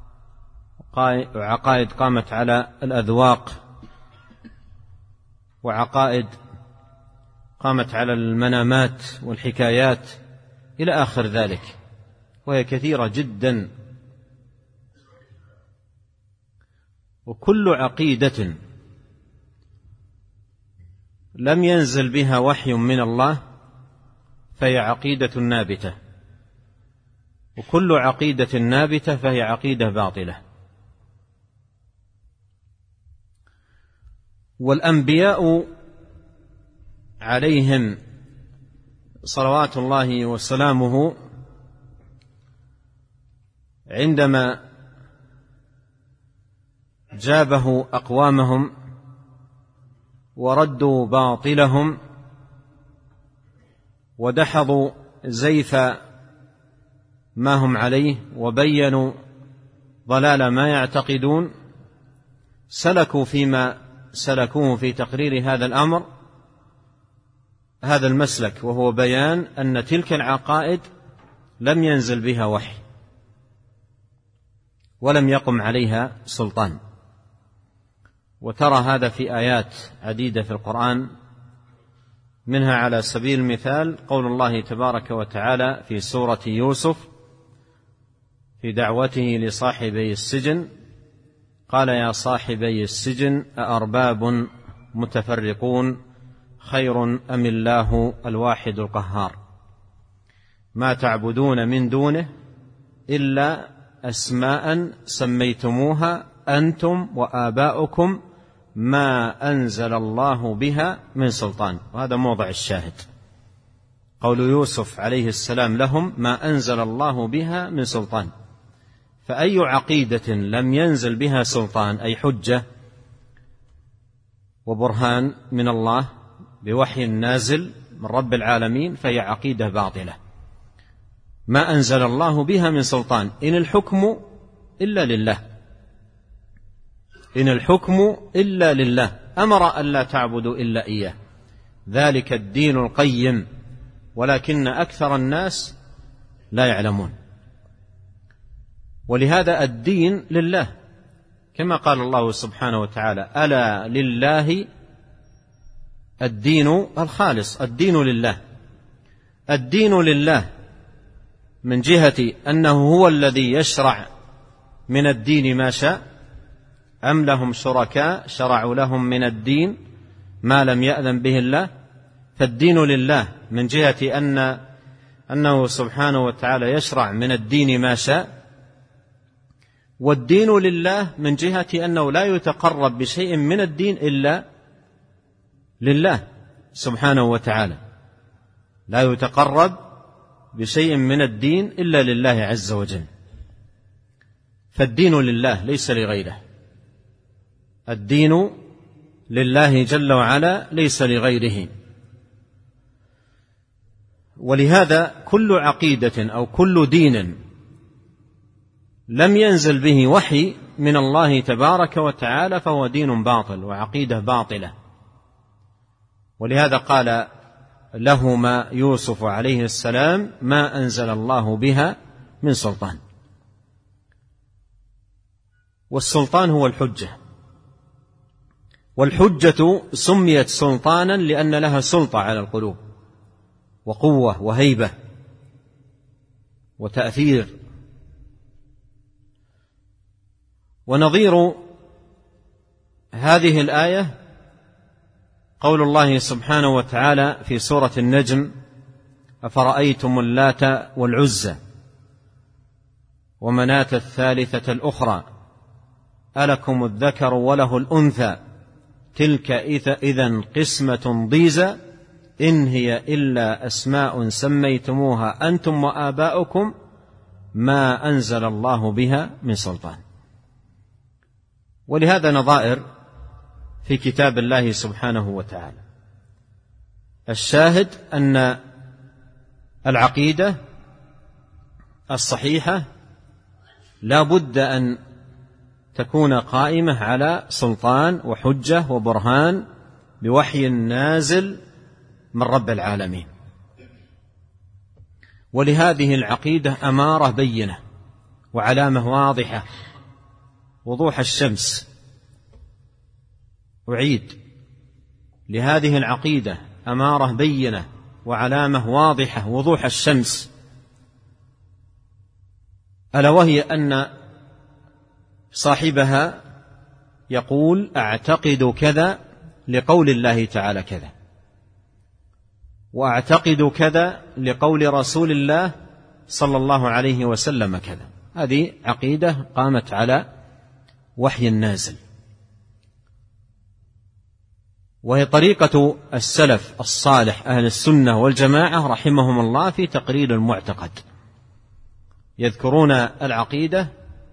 A: وعقائد قامت على الأذواق، وعقائد قامت على المنامات والحكايات إلى آخر ذلك، وهي كثيرة جدا. وكل عقيدة لم ينزل بها وحي من الله فهي عقيدة نابتة، وكل عقيدة نابتة فهي عقيدة باطلة. والأنبياء عليهم صلوات الله وسلامه عندما جابه أقوامهم وردوا باطلهم ودحضوا زيف ما هم عليه وبينوا ضلال ما يعتقدون، سلكوا فيما سلكوه في تقرير هذا الأمر هذا المسلك، وهو بيان أن تلك العقائد لم ينزل بها وحي ولم يقم عليها سلطان. وترى هذا في آيات عديدة في القرآن، منها على سبيل المثال قول الله تبارك وتعالى في سورة يوسف في دعوته لصاحبي السجن: قال يا صاحبي السجن أأرباب متفرقون خير أم الله الواحد القهار ما تعبدون من دونه إلا أسماء سميتموها أنتم وآباؤكم ما أنزل الله بها من سلطان. وهذا موضع الشاهد، قول يوسف عليه السلام لهم: ما أنزل الله بها من سلطان. فأي عقيدة لم ينزل بها سلطان، أي حجة وبرهان من الله بوحي نازل من رب العالمين، فهي عقيدة باطلة ما أنزل الله بها من سلطان. إن الحكم إلا لله، إن الحكم إلا لله، أمر أن لا تعبدوا إلا إياه، ذلك الدين القيم ولكن أكثر الناس لا يعلمون. ولهذا الدين لله، كما قال الله سبحانه وتعالى: ألا لله الدين الخالص. الدين لله، الدين لله من جهة أنه هو الذي يشرع من الدين ما شاء، أم لهم شركاء شرعوا لهم من الدين ما لم يأذن به الله. فالدين لله من جهة أنه سبحانه وتعالى يشرع من الدين ما شاء، والدين لله من جهة أنه لا يتقرب بشيء من الدين إلا لله سبحانه وتعالى. لا يتقرب بشيء من الدين إلا لله عز وجل، فالدين لله ليس لغيره، الدين لله جل وعلا ليس لغيره. ولهذا كل عقيدة أو كل دين لم ينزل به وحي من الله تبارك وتعالى فهو دين باطل وعقيدة باطلة. ولهذا قال لهما يوسف عليه السلام: ما أنزل الله بها من سلطان. والسلطان هو الحجة، والحجة سميت سلطانا لأن لها سلطة على القلوب وقوة وهيبة وتأثير. ونظير هذه الآية قول الله سبحانه وتعالى في سورة النجم: أفرأيتم اللات والعزى ومناة الثالثة الأخرى ألكم الذكر وله الأنثى تلك إذن قسمة ضيزى إن هي إلا أسماء سميتموها أنتم وآباؤكم ما أنزل الله بها من سلطان. ولهذا نظائر في كتاب الله سبحانه وتعالى. الشاهد أن العقيدة الصحيحة لا بد أن تكون قائمة على سلطان وحجة وبرهان بوحي نازل من رب العالمين. ولهذه العقيدة أمارة بينة وعلامة واضحة وضوح الشمس. أعيد: لهذه العقيدة أمارة بينة وعلامة واضحة وضوح الشمس، ألا وهي أن صاحبها يقول: أعتقد كذا لقول الله تعالى كذا، وأعتقد كذا لقول رسول الله صلى الله عليه وسلم كذا. هذه عقيدة قامت على وحي النازل، وهي طريقة السلف الصالح أهل السنة والجماعة رحمهم الله في تقرير المعتقد. يذكرون العقيدة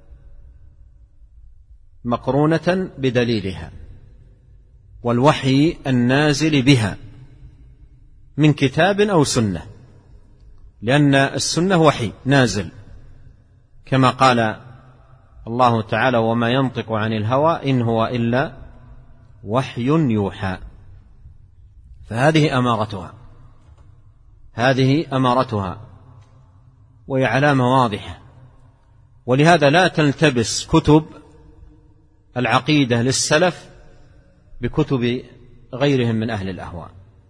A: مقرونة بدليلها والوحي النازل بها من كتاب أو سنة، لأن السنة وحي نازل كما قال الله تعالى: وما ينطق عن الهوى إن هو إلا وحي يوحى. فهذه أمارتها، هذه أمارتها، وهي علامة واضحة. ولهذا لا تلتبس كتب العقيدة للسلف بكتب غيرهم من أهل الأهواء،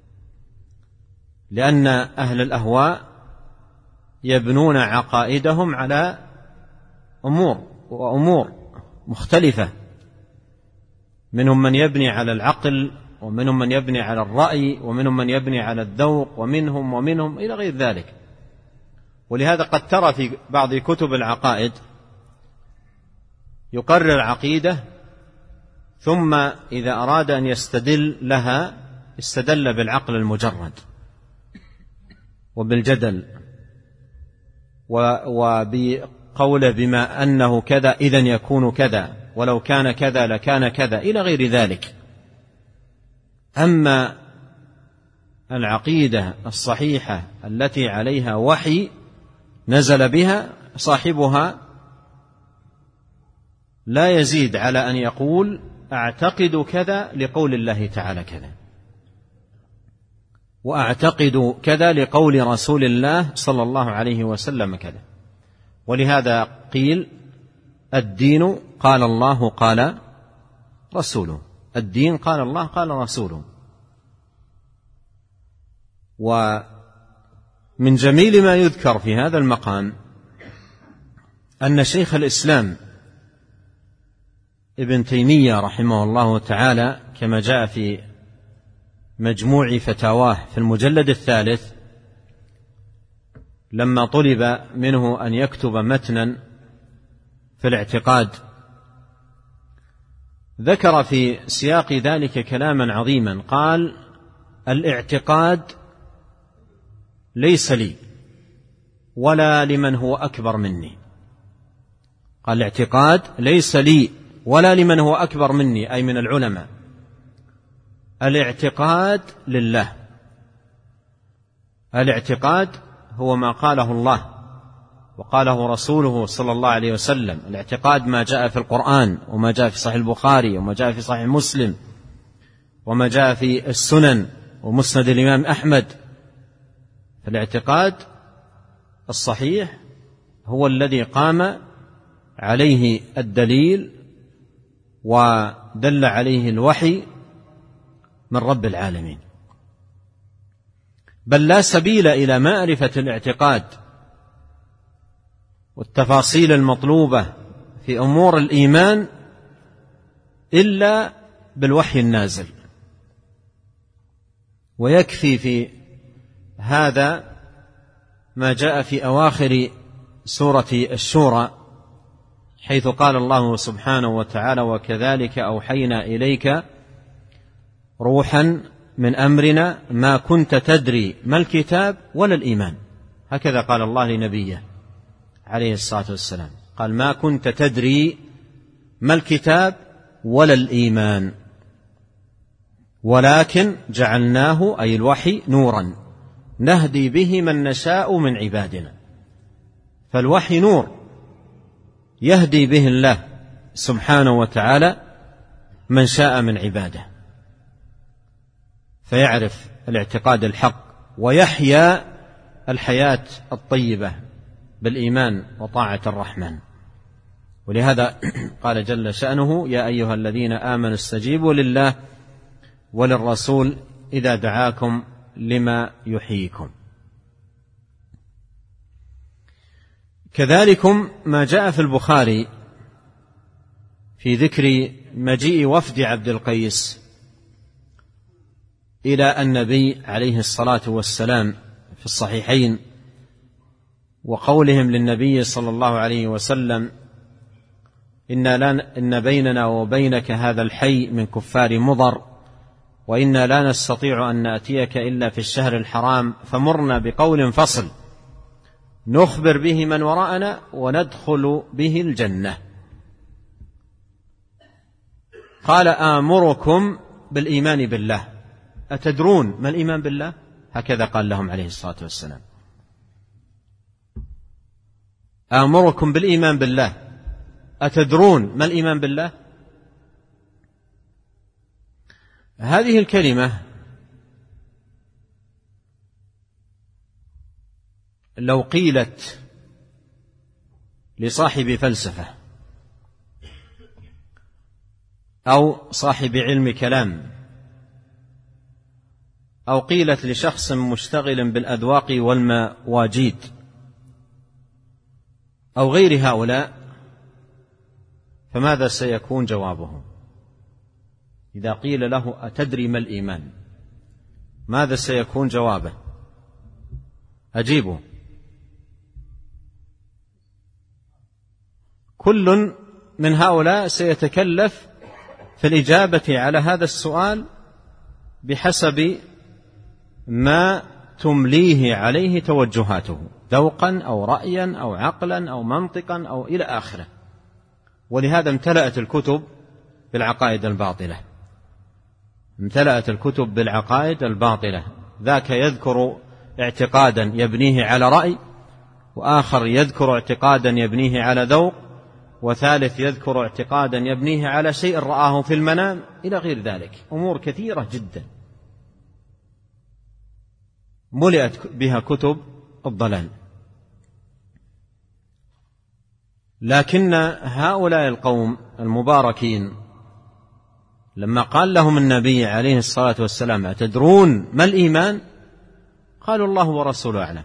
A: لأن أهل الأهواء يبنون عقائدهم على أمور مختلفة، منهم من يبني على العقل، ومنهم من يبني على الرأي، ومنهم من يبني على الذوق، ومنهم إلى غير ذلك. ولهذا قد ترى في بعض كتب العقائد يقرر عقيدة ثم إذا أراد أن يستدل لها استدل بالعقل المجرد وبالجدل وبقوله بما أنه كذا إذن يكون كذا، ولو كان كذا لكان كذا، إلى غير ذلك. أما العقيدة الصحيحة التي عليها وحي نزل بها صاحبها لا يزيد على أن يقول: أعتقد كذا لقول الله تعالى كذا، وأعتقد كذا لقول رسول الله صلى الله عليه وسلم كذا. ولهذا قيل: الدين قال الله قال رسوله، الدين قال الله قال رسوله. ومن جميل ما يذكر في هذا المقام أن شيخ الإسلام ابن تيمية رحمه الله تعالى كما جاء في مجموع فتاواه في المجلد 3 لما طلب منه أن يكتب متنا في الاعتقاد ذكر في سياق ذلك كلاما عظيما. قال: الاعتقاد ليس لي ولا لمن هو أكبر مني. قال الاعتقاد ليس لي ولا لمن هو أكبر مني، أي من العلماء. الاعتقاد لله. الاعتقاد هو ما قاله الله وقاله رسوله صلى الله عليه وسلم. الاعتقاد ما جاء في القرآن وما جاء في صحيح البخاري وما جاء في صحيح مسلم وما جاء في السنن ومسند الإمام أحمد. فالاعتقاد الصحيح هو الذي قام عليه الدليل ودل عليه الوحي من رب العالمين. بل لا سبيل إلى معرفة الاعتقاد والتفاصيل المطلوبة في أمور الإيمان إلا بالوحي النازل. ويكفي في هذا ما جاء في أواخر سورة الشورى، حيث قال الله سبحانه وتعالى: وكذلك أوحينا إليك روحا من أمرنا ما كنت تدري ما الكتاب ولا الإيمان. هكذا قال الله لنبيه عليه الصلاة والسلام، قال: ما كنت تدري ما الكتاب ولا الإيمان ولكن جعلناه، أي الوحي، نورا نهدي به من نشاء من عبادنا. فالوحي نور يهدي به الله سبحانه وتعالى من شاء من عباده، فيعرف الاعتقاد الحق ويحيا الحياة الطيبة بالإيمان وطاعة الرحمن. ولهذا قال جل شأنه: يا أيها الذين آمنوا استجيبوا لله وللرسول إذا دعاكم لما يحييكم. كذلكم ما جاء في البخاري في ذكر مجيء وفد عبد القيس إلى النبي عليه الصلاة والسلام في الصحيحين، وقولهم للنبي صلى الله عليه وسلم: إن بيننا وبينك هذا الحي من كفار مضر، وإنا لا نستطيع أن نأتيك إلا في الشهر الحرام، فمرنا بقول فصل نخبر به من وراءنا وندخل به الجنة. قال: آمركم بالإيمان بالله. أتدرون ما الإيمان بالله؟ هكذا قال لهم عليه الصلاة والسلام: آمركم بالإيمان بالله. أتدرون ما الإيمان بالله؟ هذه الكلمة لو قيلت لصاحب فلسفة أو صاحب علم كلام أو قيلت لشخص مشتغل بالأذواق والمواجيد أو غير هؤلاء، فماذا سيكون جوابه؟ إذا قيل له: أتدري ما الإيمان؟ ماذا سيكون جوابه؟ أجيبه. كل من هؤلاء سيتكلف في الإجابة على هذا السؤال بحسب ما تمليه عليه توجهاته، ذوقا أو رأيا أو عقلا أو منطقا أو إلى آخره. ولهذا امتلأت الكتب بالعقائد الباطلة، امتلأت الكتب بالعقائد الباطلة. ذاك يذكر اعتقادا يبنيه على رأي، وآخر يذكر اعتقادا يبنيه على ذوق، وثالث يذكر اعتقادا يبنيه على شيء رآه في المنام، إلى غير ذلك. أمور كثيرة جدا ملئت بها كتب الضلال. لكن هؤلاء القوم المباركين لما قال لهم النبي عليه الصلاة والسلام: أتدرون ما الإيمان؟ قالوا: الله ورسوله أعلم.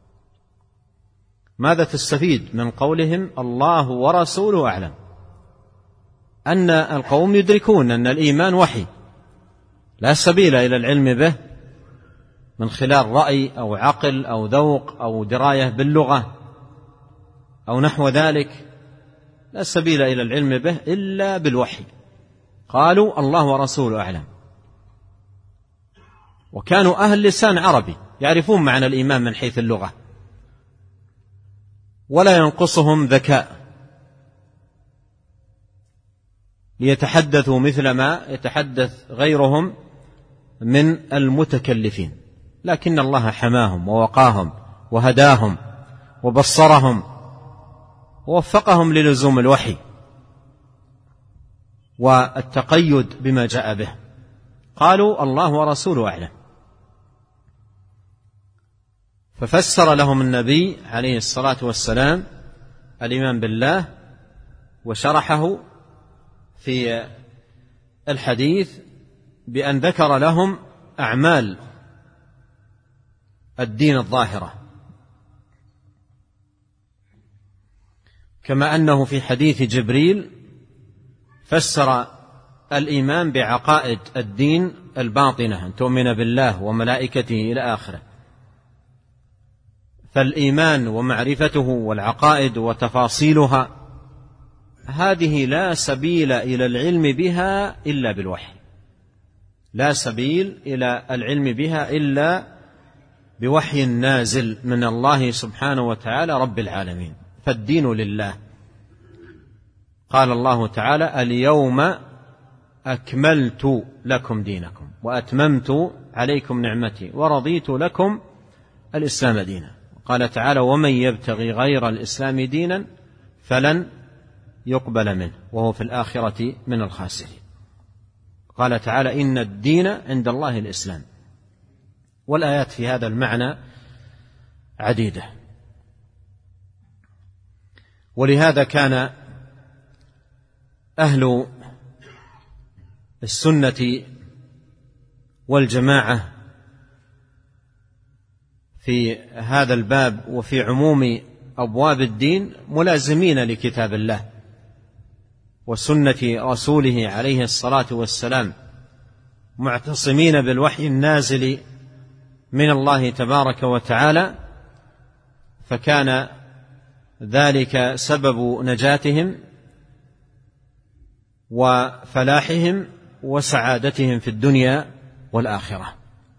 A: ماذا تستفيد من قولهم الله ورسوله أعلم؟ أن القوم يدركون أن الإيمان وحي لا سبيل إلى العلم به من خلال رأي أو عقل أو ذوق أو دراية باللغة أو نحو ذلك، لا سبيل إلى العلم به إلا بالوحي. قالوا: الله ورسوله أعلم. وكانوا أهل لسان عربي، يعرفون معنى الإيمان من حيث اللغة، ولا ينقصهم ذكاء ليتحدثوا مثل ما يتحدث غيرهم من المتكلفين، لكن الله حماهم ووقاهم وهداهم وبصرهم ووفقهم للزوم الوحي والتقيد بما جاء به. قالوا الله ورسوله أعلم. ففسر لهم النبي عليه الصلاة والسلام الإيمان بالله، وشرحه في الحديث بأن ذكر لهم أعمال الدين الظاهرة، كما أنه في حديث جبريل فسر الإيمان بعقائد الدين الباطنة، أن تؤمن بالله وملائكته إلى آخره. فالإيمان ومعرفته والعقائد وتفاصيلها هذه لا سبيل إلى العلم بها إلا بالوحي، لا سبيل إلى العلم بها إلا بوحي نازل من الله سبحانه وتعالى رب العالمين. فالدين لله. قال الله تعالى: اليوم أكملت لكم دينكم وأتممت عليكم نعمتي ورضيت لكم الإسلام دينا. قال تعالى: ومن يبتغي غير الإسلام دينا فلن يقبل منه وهو في الآخرة من الخاسرين. قال تعالى: إن الدين عند الله الإسلام. والآيات في هذا المعنى عديدة. ولهذا كان أهل السنة والجماعة في هذا الباب وفي عموم أبواب الدين ملازمين لكتاب الله وسنة رسوله عليه الصلاة والسلام، معتصمين بالوحي النازل من الله تبارك وتعالى، فكان ذلك سبب نجاتهم وفلاحهم وسعادتهم في الدنيا والآخرة.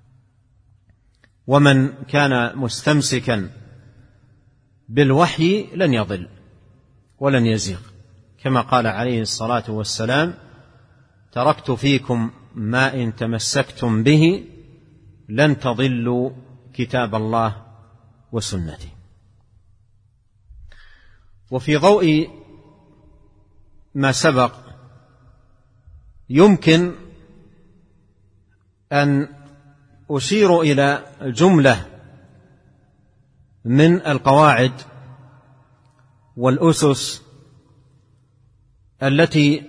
A: ومن كان مستمسكا بالوحي لن يضل ولن يزيغ، كما قال عليه الصلاة والسلام: تركت فيكم ما إن تمسكتم به لن تضلوا كتاب الله وسنتي. وفي ضوء ما سبق يمكن أن أشير إلى جملة من القواعد والأسس التي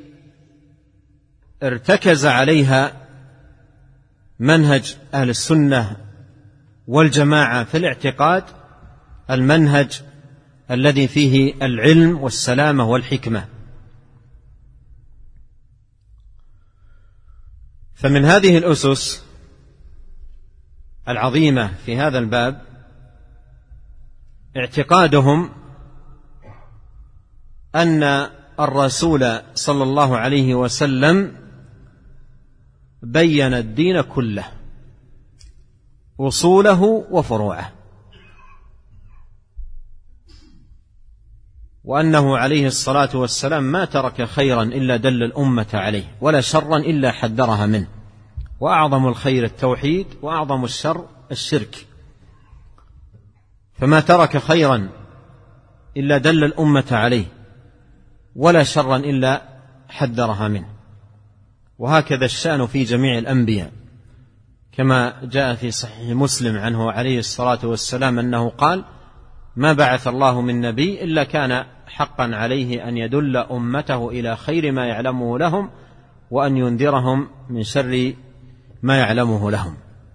A: ارتكز عليها منهج أهل السنة والجماعة في الاعتقاد، المنهج الذي فيه العلم والسلامة والحكمة. فمن هذه الأسس العظيمة في هذا الباب اعتقادهم أن الرسول صلى الله عليه وسلم بين الدين كله، أصوله وفروعه، وأنه عليه الصلاة والسلام ما ترك خيرا إلا دل الأمة عليه، ولا شرا إلا حذرها منه، وأعظم الخير التوحيد وأعظم الشر الشرك. فما ترك خيرا إلا دل الأمة عليه، ولا شرا إلا حذرها منه. وهكذا الشأن في جميع الأنبياء، كما جاء في صحيح مسلم عنه عليه الصلاة والسلام أنه قال: ما بعث الله من نبي إلا كان حقا عليه أن يدل أمته إلى خير ما يعلمه لهم وأن ينذرهم من شر ما يعلمه لهم.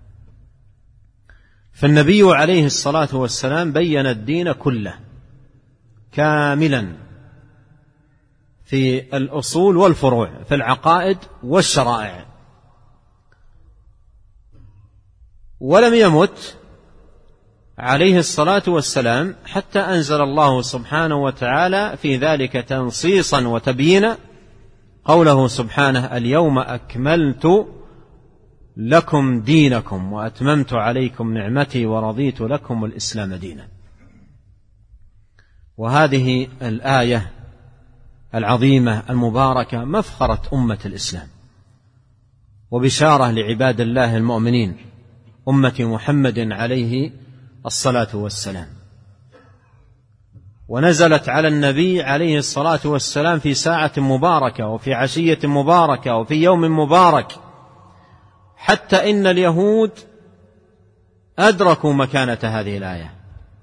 A: فالنبي عليه الصلاة والسلام بين الدين كله كاملا في الأصول والفروع، في العقائد والشرائع، ولم يمت عليه الصلاة والسلام حتى أنزل الله سبحانه وتعالى في ذلك تنصيصا وتبيينا، قوله سبحانه: اليوم أكملت لكم دينكم وأتممت عليكم نعمتي ورضيت لكم الإسلام دينا. وهذه الآية العظيمة المباركة مفخرة أمة الإسلام وبشارة لعباد الله المؤمنين أمة محمد عليه الصلاة والسلام. ونزلت على النبي عليه الصلاة والسلام في ساعة مباركة وفي عشية مباركة وفي يوم مبارك، حتى إن اليهود أدركوا مكانة هذه الآية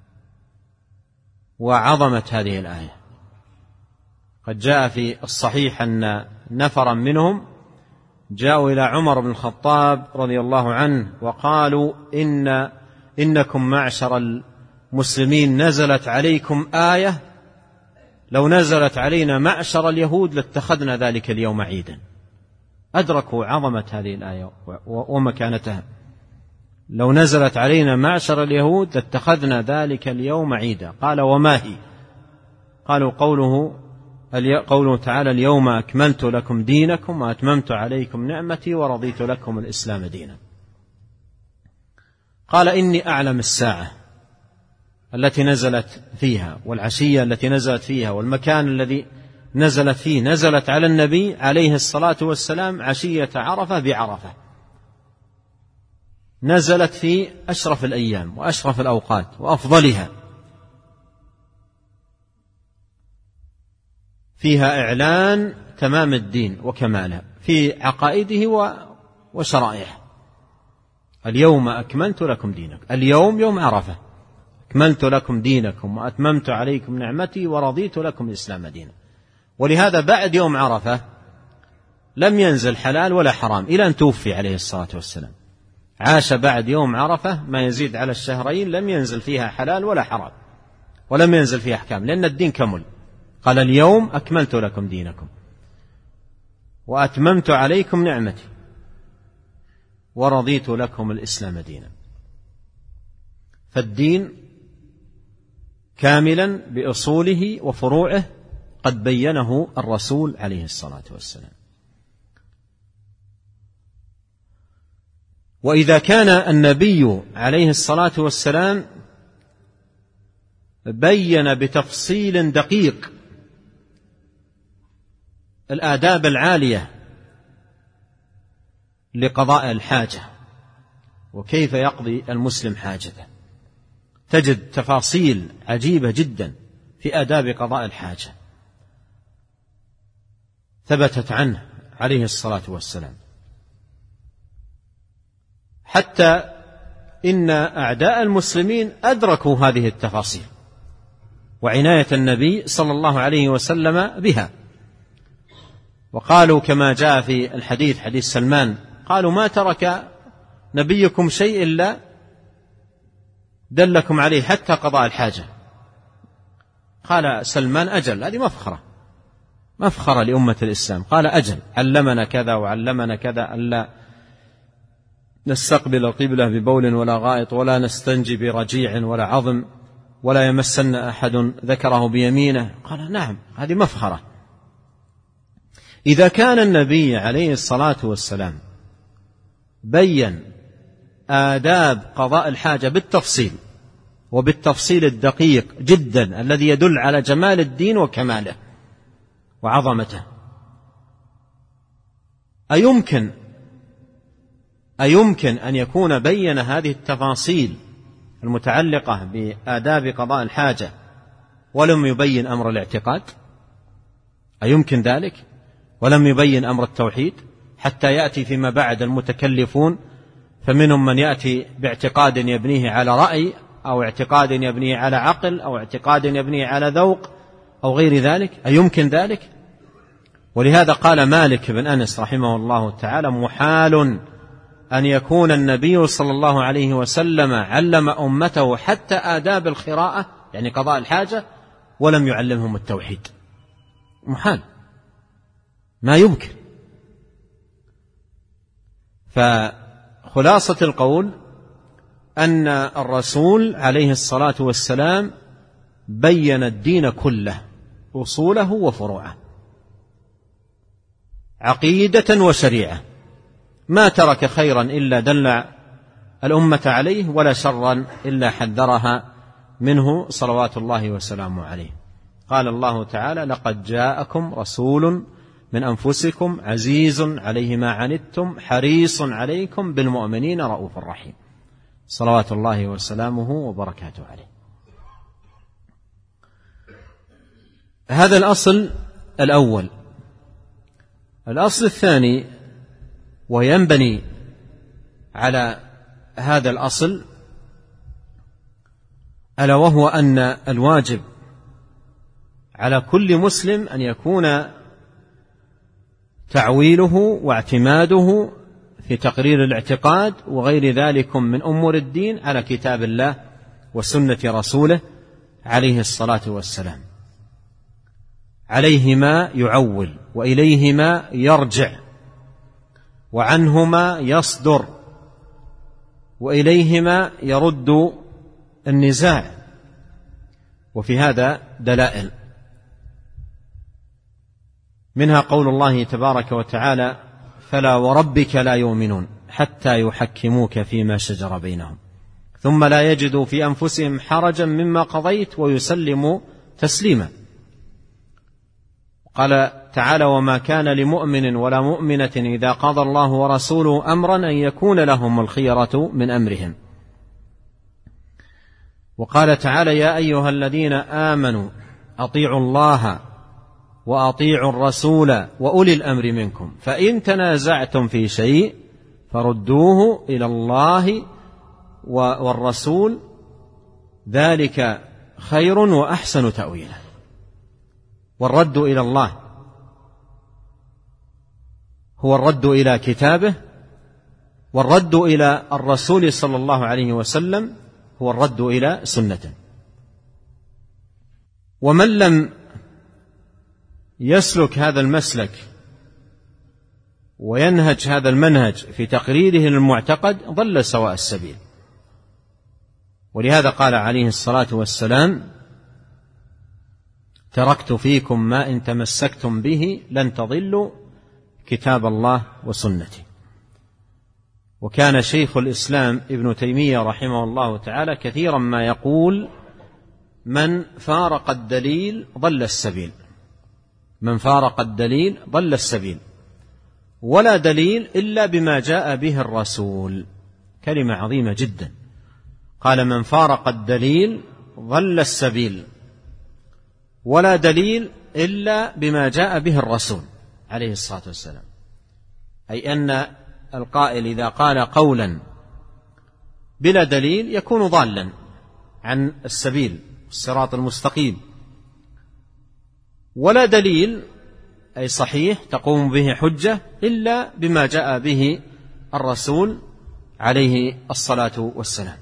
A: وعظمة هذه الآية. قد جاء في الصحيح أن نفرا منهم جاءوا إلى عمر بن الخطاب رضي الله عنه وقالوا إنكم معشر المسلمين نزلت عليكم آية لو نزلت علينا معشر اليهود لاتخذنا ذلك اليوم عيدا. أدركوا عظمة هذه الآية ومكانتها. لو نزلت علينا معشر اليهود لاتخذنا ذلك اليوم عيدا. قال وما هي؟ قالوا قوله تعالى اليوم أكملت لكم دينكم وأتممت عليكم نعمتي ورضيت لكم الإسلام دينا. قال إني أعلم الساعة التي نزلت فيها والعشية التي نزلت فيها والمكان الذي نزلت فيه. نزلت على النبي عليه الصلاة والسلام عشية عرفة بعرفة، نزلت في أشرف الأيام وأشرف الأوقات وأفضلها، فيها إعلان تمام الدين وكماله في عقائده وشرائعه. اليوم أكملت لكم دينكم، اليوم يوم عرفة، أكملت لكم دينكم وأتممت عليكم نعمتي ورضيت لكم الإسلام دينا. ولهذا بعد يوم عرفة لم ينزل حلال ولا حرام إلى أن توفي عليه الصلاة والسلام. عاش بعد يوم عرفة ما يزيد على الشهرين لم ينزل فيها حلال ولا حرام ولم ينزل فيها أحكام، لأن الدين كمل. قال اليوم أكملت لكم دينكم وأتممت عليكم نعمتي ورضيت لكم الإسلام دينا. فالدين كاملا بأصوله وفروعه قد بينه الرسول عليه الصلاة والسلام. وإذا كان النبي عليه الصلاة والسلام بين بتفصيل دقيق الآداب العالية لقضاء الحاجة وكيف يقضي المسلم حاجته، تجد تفاصيل عجيبة جدا في آداب قضاء الحاجة ثبتت عنه عليه الصلاة والسلام، حتى إن أعداء المسلمين أدركوا هذه التفاصيل وعناية النبي صلى الله عليه وسلم بها. وقالوا كما جاء في الحديث حديث سلمان، قالوا ما ترك نبيكم شيء إلا دلكم عليه حتى قضاء الحاجة. قال سلمان أجل، هذه مفخرة لأمة الإسلام. قال أجل، علمنا كذا وعلمنا كذا، ألا نستقبل القبلة ببول ولا غائط ولا نستنجي برجيع ولا عظم ولا يمسن أحد ذكره بيمينه. قال نعم، هذه مفخرة. إذا كان النبي عليه الصلاة والسلام بين آداب قضاء الحاجة بالتفصيل وبالتفصيل الدقيق جدا الذي يدل على جمال الدين وكماله وعظمته، أيمكن أن يكون بين هذه التفاصيل المتعلقة بآداب قضاء الحاجة ولم يبين أمر الاعتقاد؟ أيمكن ذلك؟ ولم يبين أمر التوحيد، حتى يأتي فيما بعد المتكلفون فمنهم من يأتي باعتقاد يبنيه على رأي أو اعتقاد يبنيه على عقل أو اعتقاد يبنيه على ذوق أو غير ذلك. أيمكن ذلك؟ ولهذا قال مالك بن أنس رحمه الله تعالى محال أن يكون النبي صلى الله عليه وسلم علم أمته حتى آداب القراءة يعني قضاء الحاجة ولم يعلمهم التوحيد. محال، ما يمكن. فخلاصة القول أن الرسول عليه الصلاة والسلام بين الدين كله، أصوله وفروعه، عقيدة وشريعة، ما ترك خيرا إلا دل الأمة عليه، ولا شرا إلا حذرها منه صلوات الله وسلامه عليه. قال الله تعالى: لقد جاءكم رسول من أنفسكم عزيز عليه ما عنتم حريص عليكم بالمؤمنين رؤوف رحيم، صلوات الله وسلامه وبركاته عليه. هذا الأصل الأول. الأصل الثاني، وينبني على هذا الأصل، ألا وهو أن الواجب على كل مسلم أن يكون تعويله واعتماده في تقرير الاعتقاد وغير ذلك من أمور الدين على كتاب الله وسنة رسوله عليه الصلاة والسلام. عليهما يعول وإليهما يرجع وعنهما يصدر وإليهما يرد النزاع. وفي هذا دلائل، منها قول الله تبارك وتعالى: فلا وربك لا يؤمنون حتى يحكموك فيما شجر بينهم ثم لا يجدوا في أنفسهم حرجا مما قضيت ويسلموا تسليما. قال تعالى: وما كان لمؤمن ولا مؤمنة إذا قضى الله ورسوله أمرا أن يكون لهم الخيرة من أمرهم. وقال تعالى: يا أيها الذين آمنوا أطيعوا الله وأطيعوا الرسول وأولي الأمر منكم فإن تنازعتم في شيء فردوه إلى الله والرسول ذلك خير وأحسن تأويلا. والرد إلى الله هو الرد إلى كتابه، والرد إلى الرسول صلى الله عليه وسلم هو الرد إلى سنته. ومن لم يسلك هذا المسلك وينهج هذا المنهج في تقريره للمعتقد ضل سواء السبيل. ولهذا قال عليه الصلاة والسلام: تركت فيكم ما إن تمسكتم به لن تضلوا كتاب الله وسنتي. وكان شيخ الإسلام ابن تيمية رحمه الله تعالى كثيرا ما يقول: من فارق الدليل ضل السبيل، من فارق الدليل ضل السبيل، ولا دليل إلا بما جاء به الرسول. كلمة عظيمة جدا. قال: من فارق الدليل ضل السبيل، ولا دليل إلا بما جاء به الرسول عليه الصلاة والسلام. أي أن القائل إذا قال قولا بلا دليل يكون ضالا عن السبيل الصراط المستقيم. ولا دليل أي صحيح تقوم به حجة إلا بما جاء به الرسول عليه الصلاة والسلام.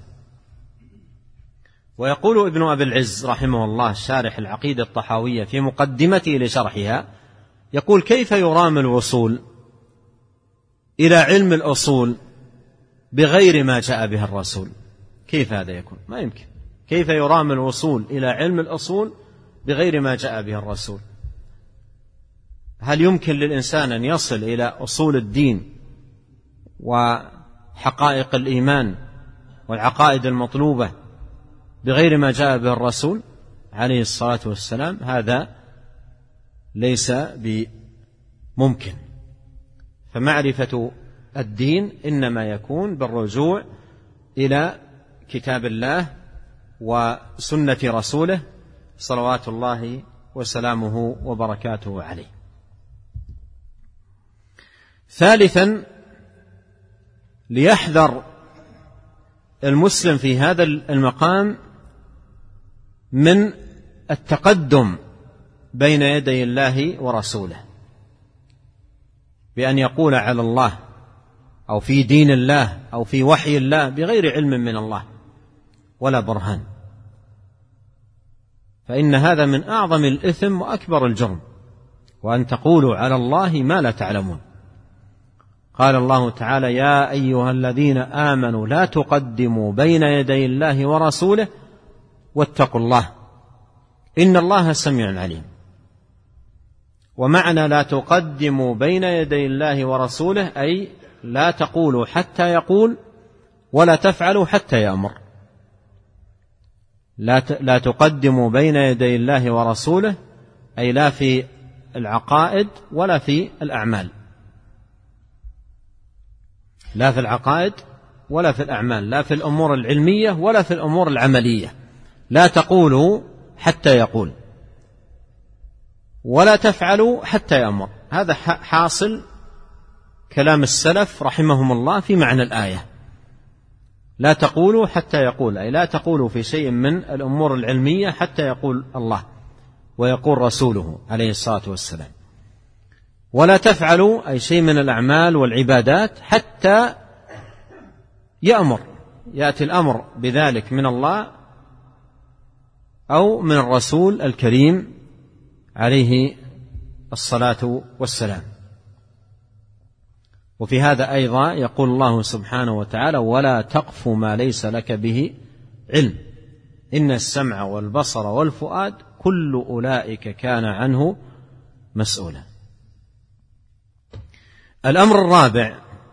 A: ويقول ابن أبي العز رحمه الله شارح العقيدة الطحاوية في مقدمته لشرحها، يقول: كيف يرام الوصول إلى علم الأصول بغير ما جاء به الرسول؟ كيف هذا يكون؟ ما يمكن. كيف يرام الوصول إلى علم الأصول بغير ما جاء به الرسول؟ هل يمكن للإنسان أن يصل إلى أصول الدين وحقائق الإيمان والعقائد المطلوبة بغير ما جاء به الرسول عليه الصلاة والسلام؟ هذا ليس بممكن. فمعرفة الدين إنما يكون بالرجوع إلى كتاب الله وسنة رسوله صلوات الله وسلامه وبركاته عليه. ثالثا، ليحذر المسلم في هذا المقام من التقدم بين يدي الله ورسوله بأن يقول على الله أو في دين الله أو في وحي الله بغير علم من الله ولا برهان، فإن هذا من أعظم الإثم وأكبر الجرم، وأن تقولوا على الله ما لا تعلمون. قال الله تعالى: يا أيها الذين آمنوا لا تقدموا بين يدي الله ورسوله واتقوا الله إن الله سميع عليم. ومعنى لا تقدموا بين يدي الله ورسوله أي لا تقولوا حتى يقول ولا تفعلوا حتى يأمر. لا تقدموا بين يدي الله ورسوله، أي لا في العقائد ولا في الأعمال، لا في العقائد ولا في الأعمال، لا في الأمور العلمية ولا في الأمور العملية. لا تقولوا حتى يقول ولا تفعلوا حتى يأمر. هذا حاصل كلام السلف رحمهم الله في معنى الآية. لا تقولوا حتى يقول، أي لا تقولوا في شيء من الأمور العلمية حتى يقول الله ويقول رسوله عليه الصلاة والسلام. ولا تفعلوا أي شيء من الأعمال والعبادات حتى يأمر، يأتي الأمر بذلك من الله أو من الرسول الكريم عليه الصلاة والسلام. وفي هذا أيضا يقول الله سبحانه وتعالى: ولا تقف ما ليس لك به علم إن السمع والبصر والفؤاد كل أولئك كان عنه مسؤولا. الأمر الرابع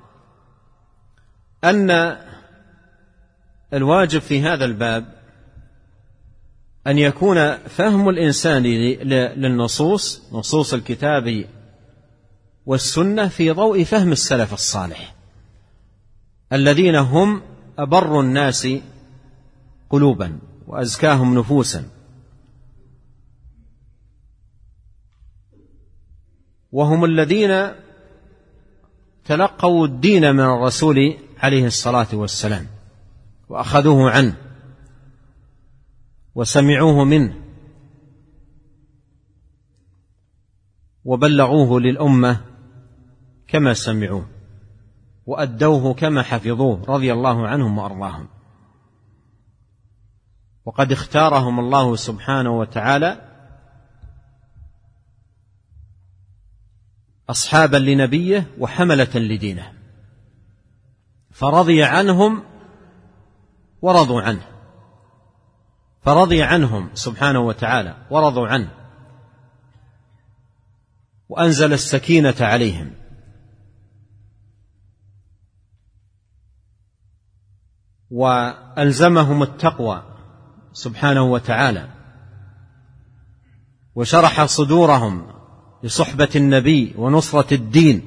A: أن الواجب في هذا الباب أن يكون فهم الإنسان للنصوص، نصوص الكتاب والسنة، في ضوء فهم السلف الصالح الذين هم أبر الناس قلوبا وأزكاهم نفوسا، وهم الذين تلقوا الدين من الرسول عليه الصلاة والسلام وأخذوه عنه وسمعوه منه وبلغوه للأمة كما سمعوه وأدوه كما حفظوه رضي الله عنهم وأرضاهم. وقد اختارهم الله سبحانه وتعالى أصحابا لنبيه وحملة لدينه، فرضي عنهم ورضوا عنه، فرضي عنهم سبحانه وتعالى ورضوا عنه، وأنزل السكينة عليهم، وألزمهم التقوى سبحانه وتعالى، وشرح صدورهم لصحبة النبي ونصرة الدين.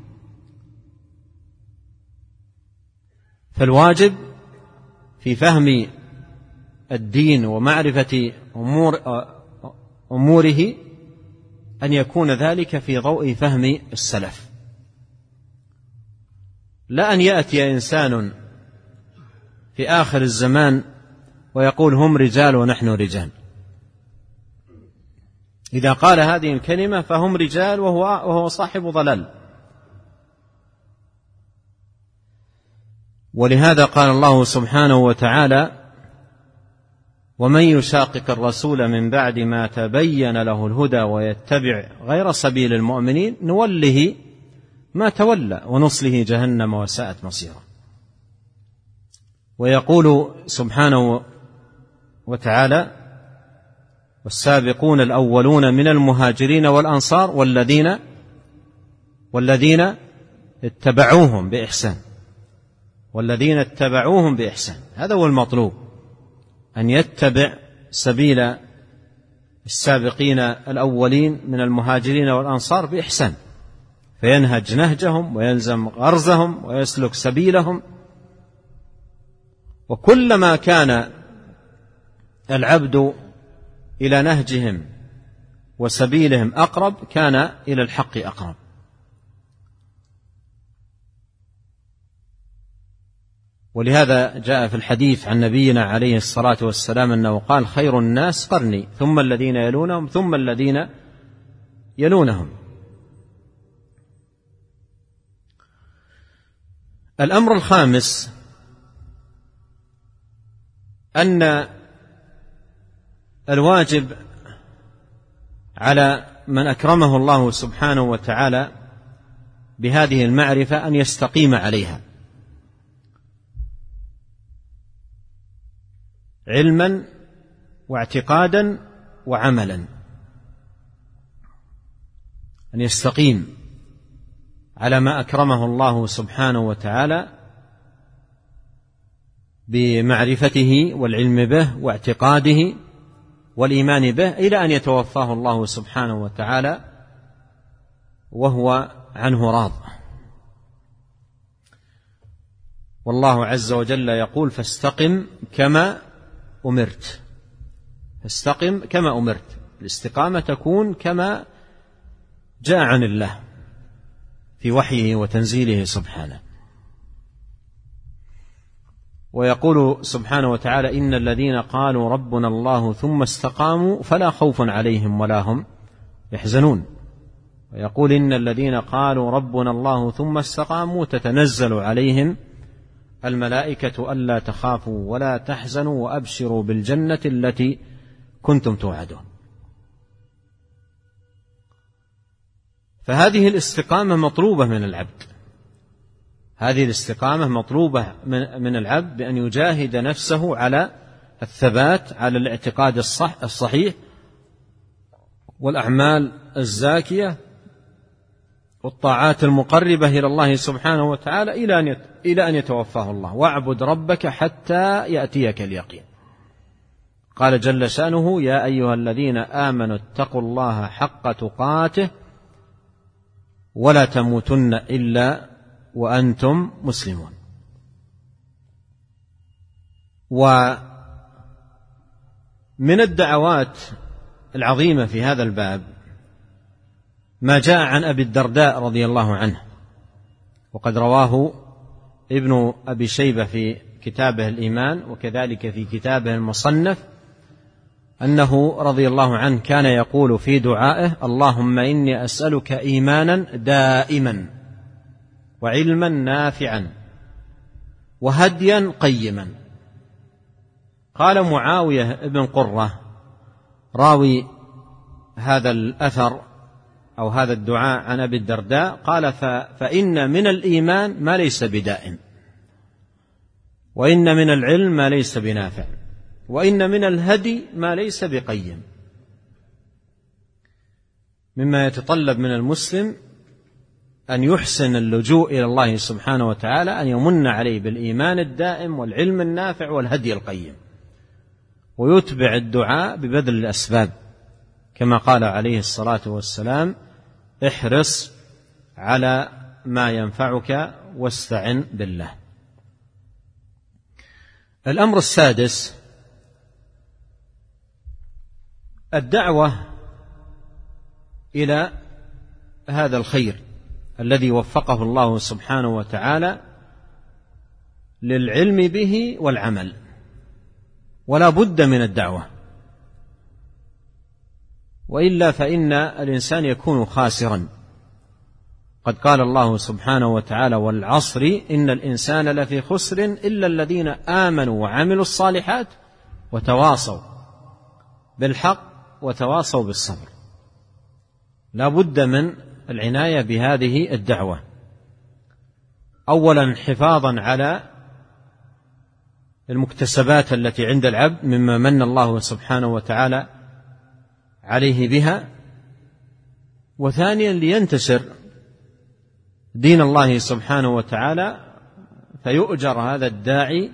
A: فالواجب في فهم الدين ومعرفة أموره أن يكون ذلك في ضوء فهم السلف، لا أن يأتي إنسان في آخر الزمان ويقول هم رجال ونحن رجال. إذا قال هذه الكلمة فهم رجال وهو صاحب ضلال. ولهذا قال الله سبحانه وتعالى: ومن يشاقق الرسول من بعد ما تبين له الهدى ويتبع غير سبيل المؤمنين نوله ما تولى ونصله جهنم وساءت مصيرا. ويقول سبحانه وتعالى: والسابقون الأولون من المهاجرين والأنصار والذين اتبعوهم بإحسان، والذين اتبعوهم بإحسان. هذا هو المطلوب، أن يتبع سبيل السابقين الأولين من المهاجرين والأنصار بإحسان، فينهج نهجهم ويلزم غرزهم ويسلك سبيلهم. وكلما كان العبد إلى نهجهم وسبيلهم أقرب كان إلى الحق أقرب. ولهذا جاء في الحديث عن نبينا عليه الصلاة والسلام أنه قال: خير الناس قرني ثم الذين يلونهم ثم الذين يلونهم. الأمر الخامس أن الواجب على من أكرمه الله سبحانه وتعالى بهذه المعرفة أن يستقيم عليها علما واعتقادا وعملا، أن يستقيم على ما أكرمه الله سبحانه وتعالى بمعرفته والعلم به واعتقاده والإيمان به، إلى أن يتوفاه الله سبحانه وتعالى وهو عنه راض. والله عز وجل يقول: فاستقم كما أمرت. فاستقم كما أمرت. الاستقامة تكون كما جاء عن الله في وحيه وتنزيله سبحانه. ويقول سبحانه وتعالى: إن الذين قالوا ربنا الله ثم استقاموا فلا خوف عليهم ولا هم يحزنون. ويقول: إن الذين قالوا ربنا الله ثم استقاموا تتنزل عليهم الملائكة ألا تخافوا ولا تحزنوا وأبشروا بالجنة التي كنتم توعدون. فهذه الاستقامة مطلوبة من العبد، هذه الاستقامة مطلوبة من العبد بأن يجاهد نفسه على الثبات على الاعتقاد الصحيح والأعمال الزاكية والطاعات المقربة إلى الله سبحانه وتعالى إلى أن يتوفاه الله. واعبد ربك حتى يأتيك اليقين. قال جل شأنه: يا أيها الذين آمنوا اتقوا الله حق تقاته ولا تموتن إلا وأنتم مسلمون. ومن الدعوات العظيمة في هذا الباب ما جاء عن أبي الدرداء رضي الله عنه، وقد رواه ابن أبي شيبة في كتابه الإيمان، وكذلك في كتابه المصنف، أنه رضي الله عنه كان يقول في دعائه: اللهم إني أسألك إيمانا دائما وعلما نافعا وهديا قيما. قال معاوية بن قرة راوي هذا الأثر أو هذا الدعاء عن أبي الدرداء، قال: فإن من الإيمان ما ليس بدائم، وإن من العلم ما ليس بنافع، وإن من الهدي ما ليس بقيم. مما يتطلب من المسلم أن يحسن اللجوء إلى الله سبحانه وتعالى، أن يمن عليه بالإيمان الدائم والعلم النافع والهدي القيم، ويتبع الدعاء ببذل الأسباب، كما قال عليه الصلاة والسلام: احرص على ما ينفعك واستعن بالله. الأمر السادس: الدعوة إلى هذا الخير الذي وفقه الله سبحانه وتعالى للعلم به والعمل، ولا بد من الدعوة، وإلا فإن الإنسان يكون خاسرا. قد قال الله سبحانه وتعالى: والعصر إن الإنسان لفي خسر إلا الذين آمنوا وعملوا الصالحات وتواصوا بالحق وتواصوا بالصبر. لا بد من العناية بهذه الدعوة، أولا حفاظا على المكتسبات التي عند العبد مما من الله سبحانه وتعالى عليه بها، وثانيا لينتشر دين الله سبحانه وتعالى، فيؤجر هذا الداعي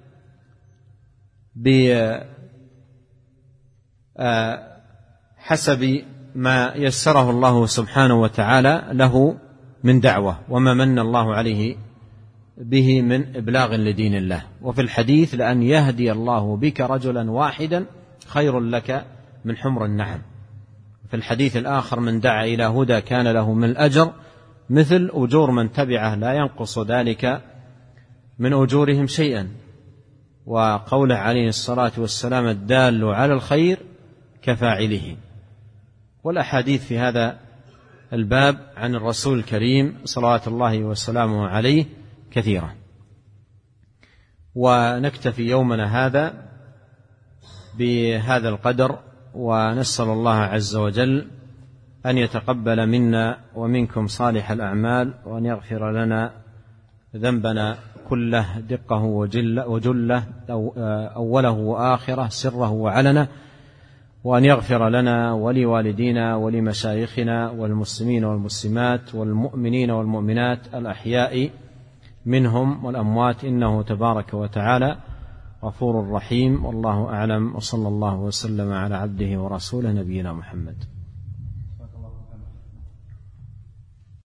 A: بحسب ما يسره الله سبحانه وتعالى له من دعوة وما من الله عليه به من إبلاغ لدين الله. وفي الحديث: لأن يهدي الله بك رجلا واحدا خير لك من حمر النعم. في الحديث الآخر: من دعا إلى هدى كان له من الأجر مثل أجور من تبعه لا ينقص ذلك من أجورهم شيئا. وقوله عليه الصلاة والسلام: الدال على الخير كفاعله. والأحاديث في هذا الباب عن الرسول الكريم صلوات الله وسلامه عليه كثيرة. ونكتفي يومنا هذا بهذا القدر، ونسأل الله عز وجل أن يتقبل منا ومنكم صالح الأعمال، وأن يغفر لنا ذنبنا كله دقه وجله أوله وآخره سره وعلنه، وأن يغفر لنا ولوالدينا ولمشايخنا والمسلمين والمسلمات والمؤمنين والمؤمنات الأحياء منهم والأموات، إنه تبارك وتعالى غفور رحيم. والله أعلم، وصلى الله وسلم على عبده ورسوله نبينا محمد.